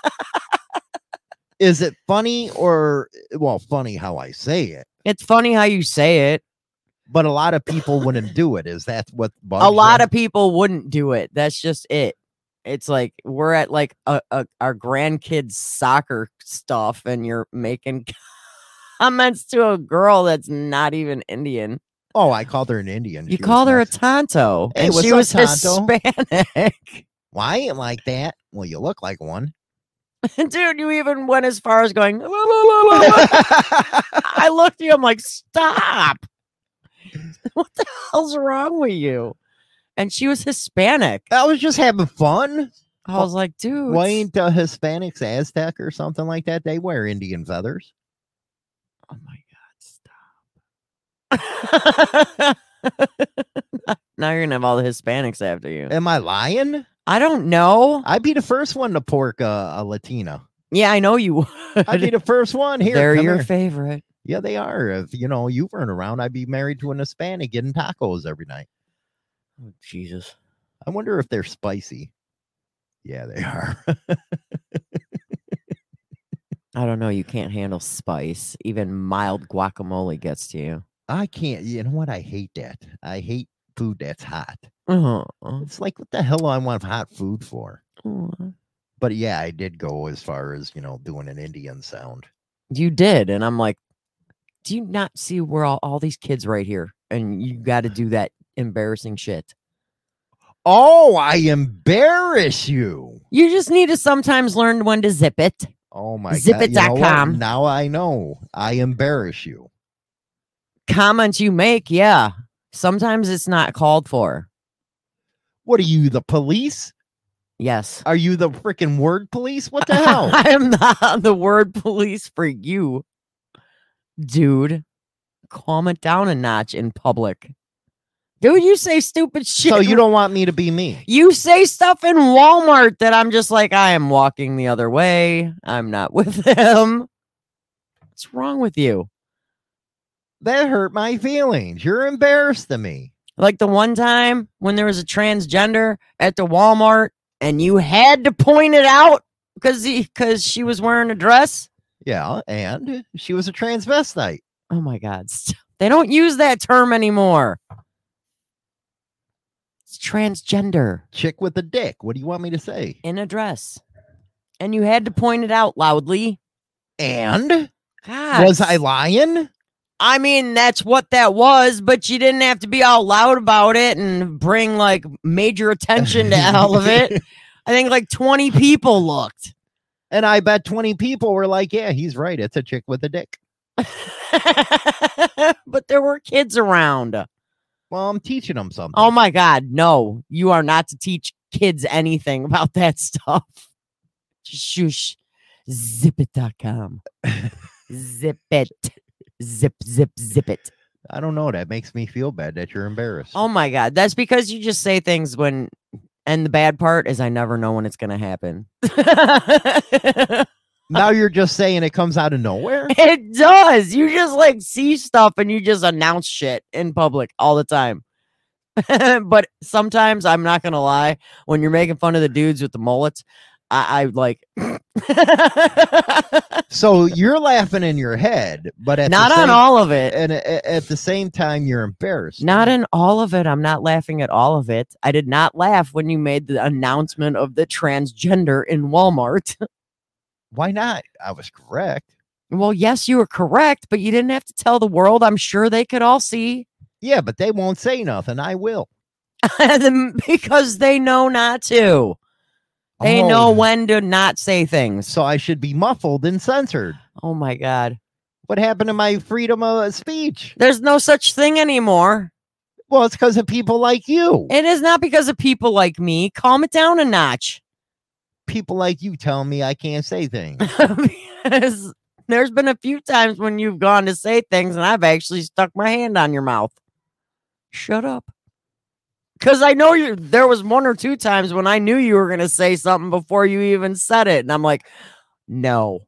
Is it funny or, well, funny how I say it? It's funny how you say it. But a lot of people wouldn't do it. Is that what bugs a lot you? of people wouldn't do it? That's just it. It's like we're at like our grandkids' soccer stuff, and you're making comments to a girl that's not even Indian. Oh, I called her an Indian. You called her a Tonto, Hey, and what's she up, was Tonto? Hispanic. Why I ain't like that? Well, you look like one. Dude, you even went as far as going, "La, la, la, la, la." I looked at you, I'm like, stop. What the hell's wrong with you? And she was Hispanic. I was just having fun. I was like, dude. Why ain't Hispanics Aztec or something like that? They wear Indian feathers. Oh my God, stop. Now you're gonna have all the Hispanics after you. Am I lying? I don't know. I'd be the first one to pork a Latina. Yeah, I know you would. I'd be the first one here. They're come your here. favorite. Yeah, they are. If you weren't around, I'd be married to an Hispanic getting tacos every night. Oh, Jesus. I wonder if they're spicy. Yeah, they are. I don't know. You can't handle spice. Even mild guacamole gets to you. I can't. You know what? I hate that. I hate food that's hot. Uh-huh. It's like, what the hell do I want hot food for? Uh-huh. But yeah, I did go as far as, doing an Indian sound. You did. And I'm like, do you not see we're all these kids right here? And you got to do that embarrassing shit. Oh, I embarrass you. You just need to sometimes learn when to zip it. Oh my God. Zipit.com. Now I know. I embarrass you. Comments you make, yeah. Sometimes it's not called for. What are you, the police? Yes. Are you the freaking word police? What the hell? I am not the word police for you, dude. Calm it down a notch in public. Dude, you say stupid shit. So you don't want me to be me? You say stuff in Walmart that I'm just like, I am walking the other way. I'm not with them. What's wrong with you? That hurt my feelings. You're embarrassed to me. Like the one time when there was a transgender at the Walmart and you had to point it out because she was wearing a dress. Yeah, and she was a transvestite. Oh my God. They don't use that term anymore. It's transgender. Chick with a dick. What do you want me to say? In a dress. And you had to point it out loudly. And? God. Was I lying? I mean, that's what that was, but you didn't have to be all loud about it and bring like major attention to all of it. I think like 20 people looked. And I bet 20 people were like, yeah, he's right. It's a chick with a dick. But there were kids around. Well, I'm teaching them something. Oh my God. No, you are not to teach kids anything about that stuff. Shush. Zipit.com. Zip it. Zip it. I don't know. That makes me feel bad that you're embarrassed. Oh my God. That's because you just say things when, and the bad part is I never know when it's going to happen. Now you're just saying it comes out of nowhere? It does. You just like see stuff and you just announce shit in public all the time. But sometimes, I'm not going to lie, when you're making fun of the dudes with the mullets, I like. So you're laughing in your head, but not on all of it. And at the same time, you're embarrassed. Not in all of it. I'm not laughing at all of it. I did not laugh when you made the announcement of the transgender in Walmart. Why not? I was correct. Well, yes, you were correct, but you didn't have to tell the world. I'm sure they could all see. Yeah, but they won't say nothing. I will. Because they know not to. They know when to not say things. So I should be muffled and censored. Oh my God. What happened to my freedom of speech? There's no such thing anymore. Well, it's because of people like you. It is not because of people like me. Calm it down a notch. People like you telling me I can't say things. Because there's been a few times when you've gone to say things and I've actually stuck my hand on your mouth. Shut up. Because I know there was one or two times when I knew you were going to say something before you even said it. And I'm like, no.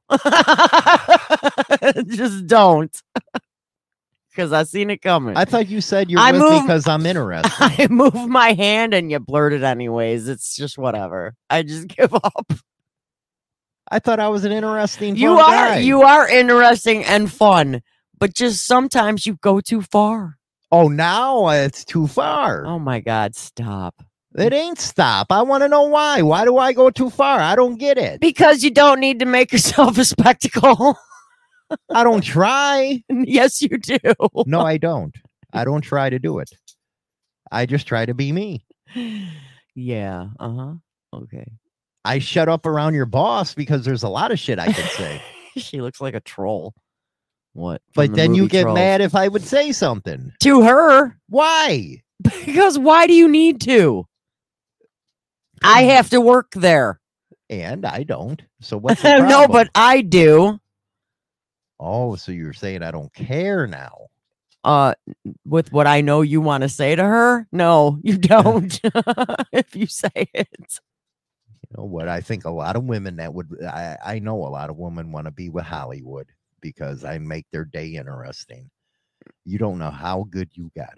Just don't. Because I seen it coming. I thought you said you're with me because I'm interested. I move my hand and you blurted anyways. It's just whatever. I just give up. I thought I was an interesting You are interesting and fun. But just sometimes you go too far. Oh, now it's too far. Oh my God, stop. It ain't stop. I want to know why. Why do I go too far? I don't get it. Because you don't need to make yourself a spectacle. I don't try. Yes, you do. No, I don't. I don't try to do it. I just try to be me. Yeah. Uh-huh. Okay. I shut up around your boss because there's a lot of shit I could say. She looks like a troll. What? But then you get mad if I would say something. To her? Why? Because why do you need to? I have to work there. And I don't. So what's the problem? No, but I do. Oh, so you're saying I don't care now? With what I know you want to say to her? No, you don't. If you say it. You know what? I think a lot of women I know a lot of women want to be with Hollywood because I make their day interesting. You don't know how good you got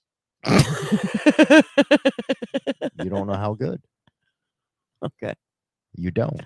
it. You don't know how good. Okay. You don't.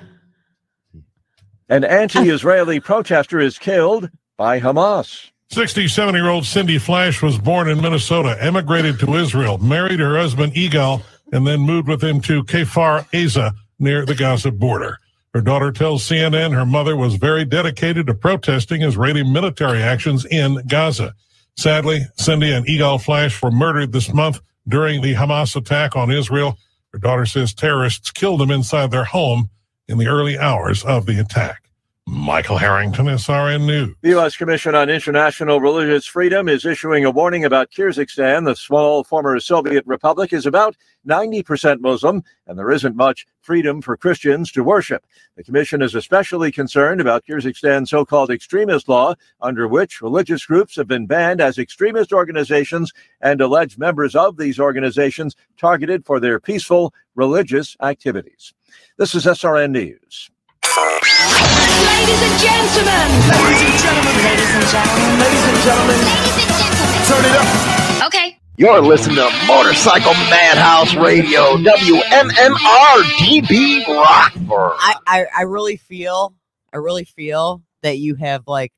An anti-Israeli protester is killed by Hamas. 67-year-old Cindy Flash was born in Minnesota, emigrated to Israel, married her husband Igal, and then moved with him to Kfar Aza near the Gaza border. Her daughter tells CNN her mother was very dedicated to protesting Israeli military actions in Gaza. Sadly, Cindy and Igal Flash were murdered this month during the Hamas attack on Israel. Her daughter says terrorists killed them inside their home in the early hours of the attack. Michael Harrington, SRN News. The U.S. Commission on International Religious Freedom is issuing a warning about Kyrgyzstan. The small former Soviet republic is about 90% Muslim, and there isn't much freedom for Christians to worship. The commission is especially concerned about Kyrgyzstan's so-called extremist law, under which religious groups have been banned as extremist organizations and alleged members of these organizations targeted for their peaceful religious activities. This is SRN News. Ladies and gentlemen. Ladies and gentlemen. Ladies and gentlemen. Ladies and gentlemen. Ladies and gentlemen. Turn it up. Okay. You're listening to Motorcycle Madhouse Radio, WMMR DB Rockford. I really feel that you have like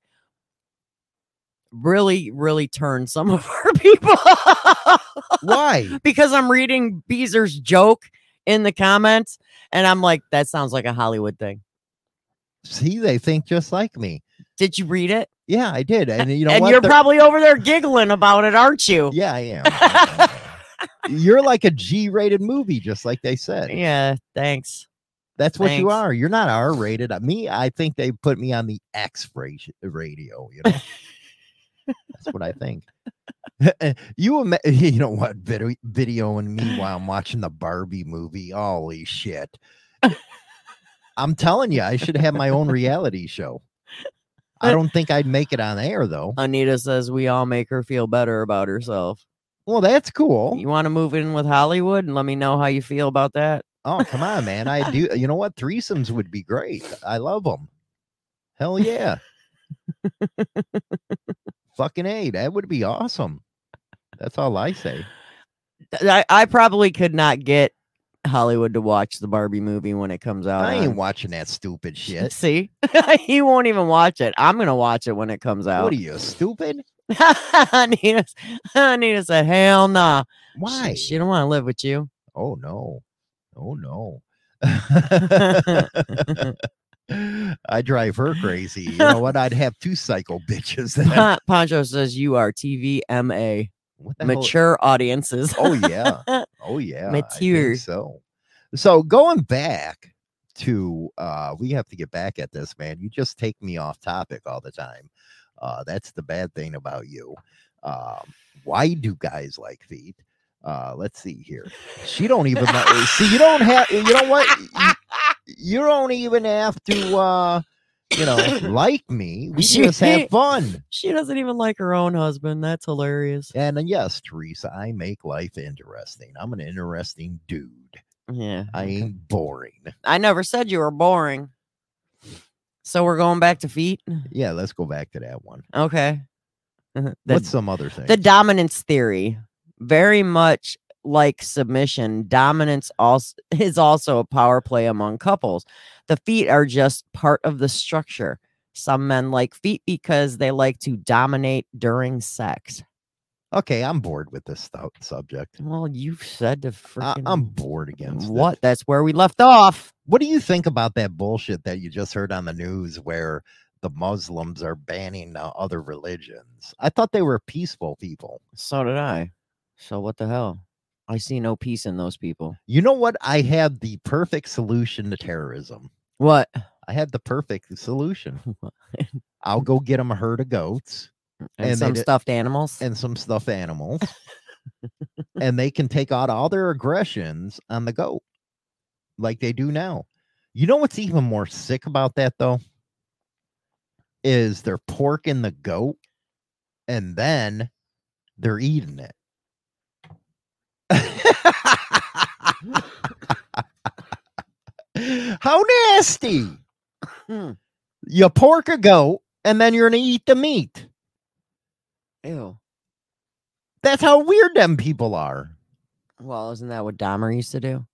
really turned some of our people. Why? Because I'm reading Beezer's joke in the comments, and I'm like, that sounds like a Hollywood thing. See, they think just like me. Did you read it? Yeah, I did. And you know and what? You're probably over there giggling about it, aren't you? Yeah, I am. You're like a G-rated movie, just like they said. Yeah, thanks. That's what you are. You're not R-rated. Me, I think they put me on the X radio. You know, that's what I think. You know what? Videoing me while I'm watching the Barbie movie. Holy shit! I'm telling you, I should have my own reality show. I don't think I'd make it on air, though. Anita says we all make her feel better about herself. Well, that's cool. You want to move in with Hollywood and let me know how you feel about that? Oh, come on, man. I do. You know what? Threesomes would be great. I love them. Hell yeah. Fucking A. That would be awesome. That's all I say. I probably could not get Hollywood to watch the Barbie movie when it comes out. I ain't watching that stupid shit. See, he won't even watch it. I'm gonna watch it when it comes out. What are you, stupid? Anita said, "Hell nah." Why? She don't want to live with you. Oh no! Oh no! I drive her crazy. You know what? I'd have two psycho bitches. Then. Poncho says you are TVMA. What the mature audiences. Oh yeah. Oh yeah. Mature. So going back to we have to get back at this, man. You just take me off topic all the time. That's the bad thing about you. Why do guys like feet? Let's see here. She don't even see. You don't have. You know what? You don't even have to. Like me. We just have fun. She doesn't even like her own husband. That's hilarious. And yes, Teresa, I make life interesting. I'm an interesting dude. Yeah. I ain't boring. I never said you were boring. So we're going back to feet? Yeah, let's go back to that one. Okay. What's some other thing? The dominance theory. Very much like submission, dominance is also a power play among couples. The feet are just part of the structure. Some men like feet because they like to dominate during sex. Okay, I'm bored with this subject. Well, you said to freaking... I'm bored against what? That's where we left off. What do you think about that bullshit that you just heard on the news where the Muslims are banning other religions? I thought they were peaceful people. So did I. So what the hell? I see no peace in those people. You know what? I have the perfect solution to terrorism. What? I have the perfect solution. I'll go get them a herd of goats And some stuffed animals. and some stuffed animals, and they can take out all their aggressions on the goat like they do now. You know what's even more sick about that, though? Is they're porking the goat and then they're eating it. How nasty! You pork a goat and then you're gonna eat the meat. Ew. That's how weird them people are. Well, isn't that what Dahmer used to do?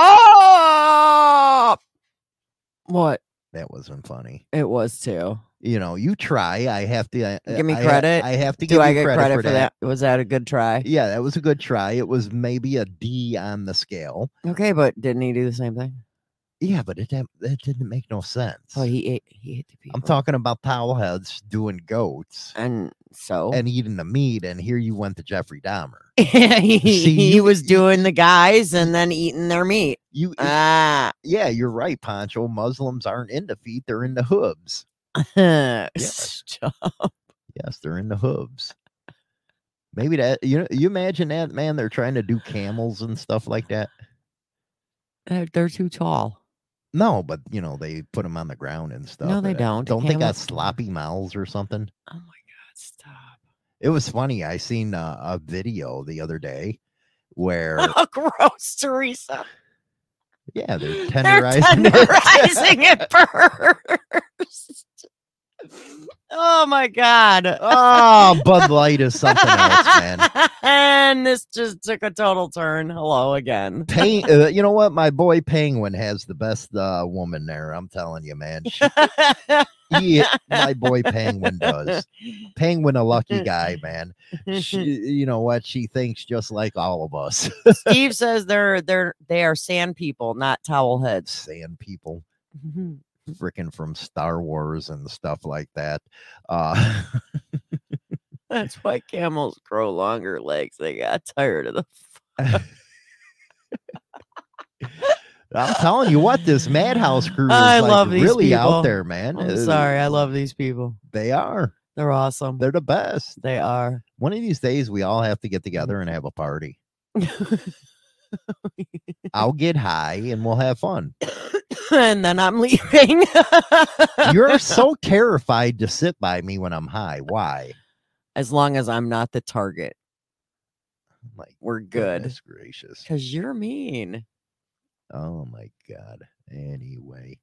Oh, What? that wasn't funny. It was too. You know, you try. I have to Give me credit. I have to Do give I you get credit credit for that? Was that a good try? Yeah, that was a good try. It was maybe a D on the scale. Okay, but didn't he do the same thing? Yeah, but it didn't make no sense. Oh, he ate the people. I'm talking about towel heads doing goats And so and eating the meat, and here you went to Jeffrey Dahmer. he was doing the guys and then eating their meat. Yeah, you're right, Poncho. Muslims aren't into feet; they're into hooves. Stop. Yes, they're into hooves. Maybe that you imagine that, man. They're trying to do camels and stuff like that. They're too tall. No, but they put them on the ground and stuff. No, they don't. Don't they got sloppy mouths or something? Oh my God, stop. It was funny. I seen a video the other day where Oh, gross, Teresa. yeah, they're They're tenderizing it first. Oh my God. Oh, Bud Light is something else, man. And this just took a total turn. Hello again. You know what? My boy Penguin has the best woman there. I'm telling you, man. My boy Penguin does. Penguin, a lucky guy, man. You know what? She thinks just like all of us. Steve says they are sand people, not towel heads. Sand people. Freaking from Star Wars and stuff like that. That's why camels grow longer legs. They got tired of the I'm telling you what, this Madhouse crew is love these really people. out there, man. I'm sorry. I love these people. They are. They're awesome. They're the best. They are. One of these days, we all have to get together and have a party. I'll get high and we'll have fun. And then I'm leaving. You're so terrified to sit by me when I'm high. Why? As long as I'm not the target. Like, we're good. Goodness gracious. Because you're mean. Oh my God. Anyway.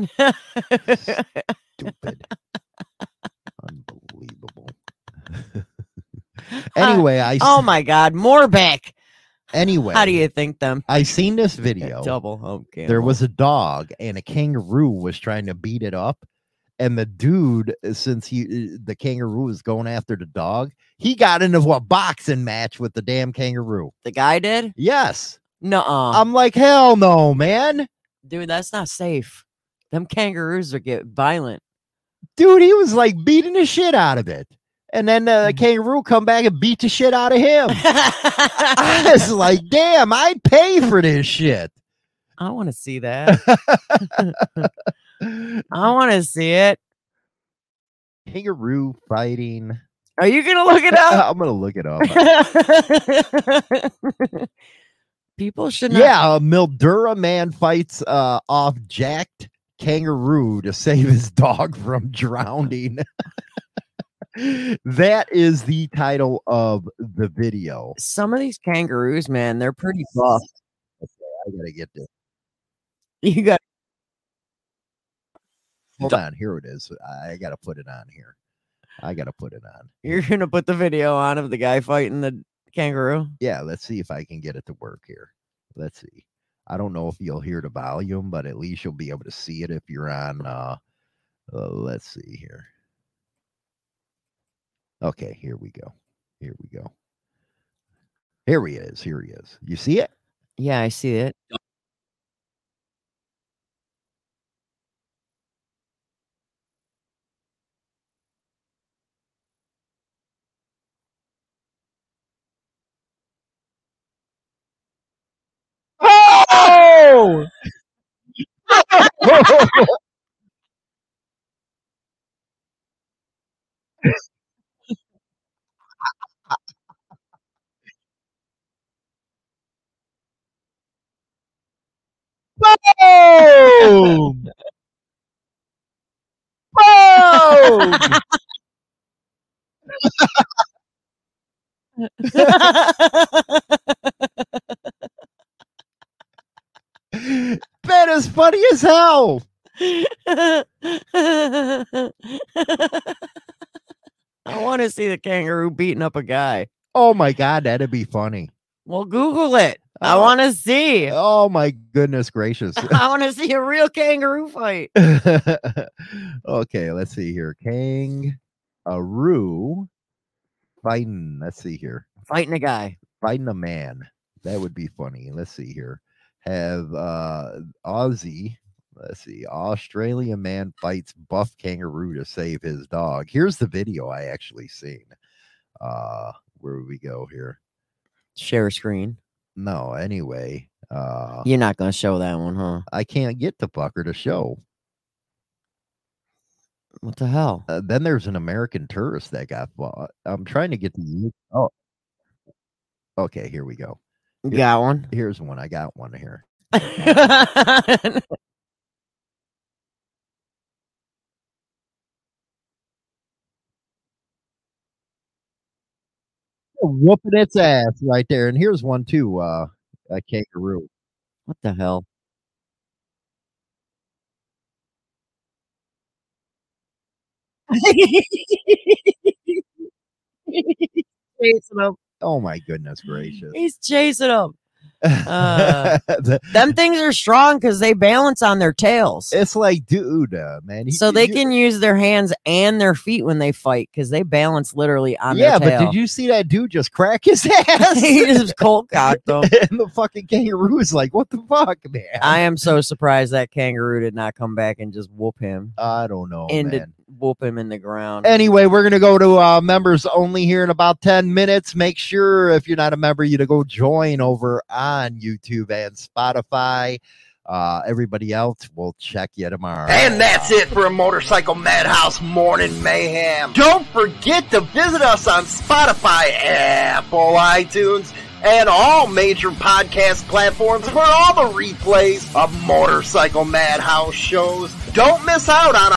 Stupid. Unbelievable. Anyway, oh my God, Morbek. Anyway, how do you think them? I seen this video. Double home camel. There was a dog and a kangaroo was trying to beat it up. And the dude, since the kangaroo was going after the dog, he got into a boxing match with the damn kangaroo. The guy did? Yes. Nuh-uh. I'm like, hell no, man. Dude, that's not safe. Them kangaroos are get violent. Dude, he was like beating the shit out of it. And then the kangaroo come back and beat the shit out of him. I was like, damn, I'd pay for this shit. I want to see that. I want to see it. Kangaroo fighting. Are you going to look it up? I'm going to look it up. People should not. Yeah, a Mildura man fights off jacked kangaroo to save his dog from drowning. That is the title of the video. Some of these kangaroos, man, they're pretty buff. Okay, I gotta get this. You got. Hold on, here it is. I gotta put it on here. I gotta put it on. You're gonna put the video on of the guy fighting the kangaroo? Yeah, let's see if I can get it to work here. Let's see. I don't know if you'll hear the volume, but at least you'll be able to see it if you're on. Let's see here. Okay, here we go. Here we go. Here he is. Here he is. You see it? Yeah, I see it. road. That is funny as hell. I want to see the kangaroo beating up a guy. Oh my God, that'd be funny. Well, Google it. I want to see. Oh my goodness gracious. I want to see a real kangaroo fight. Okay, let's see here. Kangaroo fighting. Let's see here. Fighting a guy. Fighting a man. That would be funny. Let's see here. Have Aussie. Let's see. Australian man fights buff kangaroo to save his dog. Here's the video I actually seen. Where would we go here? Share screen. No, anyway. You're not gonna show that one, huh? I can't get the fucker to show. What the hell? Then there's an American tourist that got bought. I'm trying to get the. Oh, okay. Here we go. You got one? Here's one. I got one here. Whooping its ass right there. And here's one too. A kangaroo. What the hell? Chasing him. Oh my goodness gracious. He's chasing him. Them things are strong because they balance on their tails. It's like, dude, man. So they can use their hands and their feet when they fight because they balance literally on their tail. Yeah, but did you see that dude just crack his ass? He just cold cocked them. And the fucking kangaroo is like, what the fuck, man? I am so surprised that kangaroo did not come back and just whoop him. I don't know, man. Whoop him in the ground. Anyway, we're going to go to members only here in about 10 minutes. Make sure, if you're not a member, you to go join over on YouTube and Spotify. Everybody else, we'll check you tomorrow. And that's it for a Motorcycle Madhouse Morning Mayhem. Don't forget to visit us on Spotify, Apple, iTunes, and all major podcast platforms for all the replays of Motorcycle Madhouse shows. Don't miss out on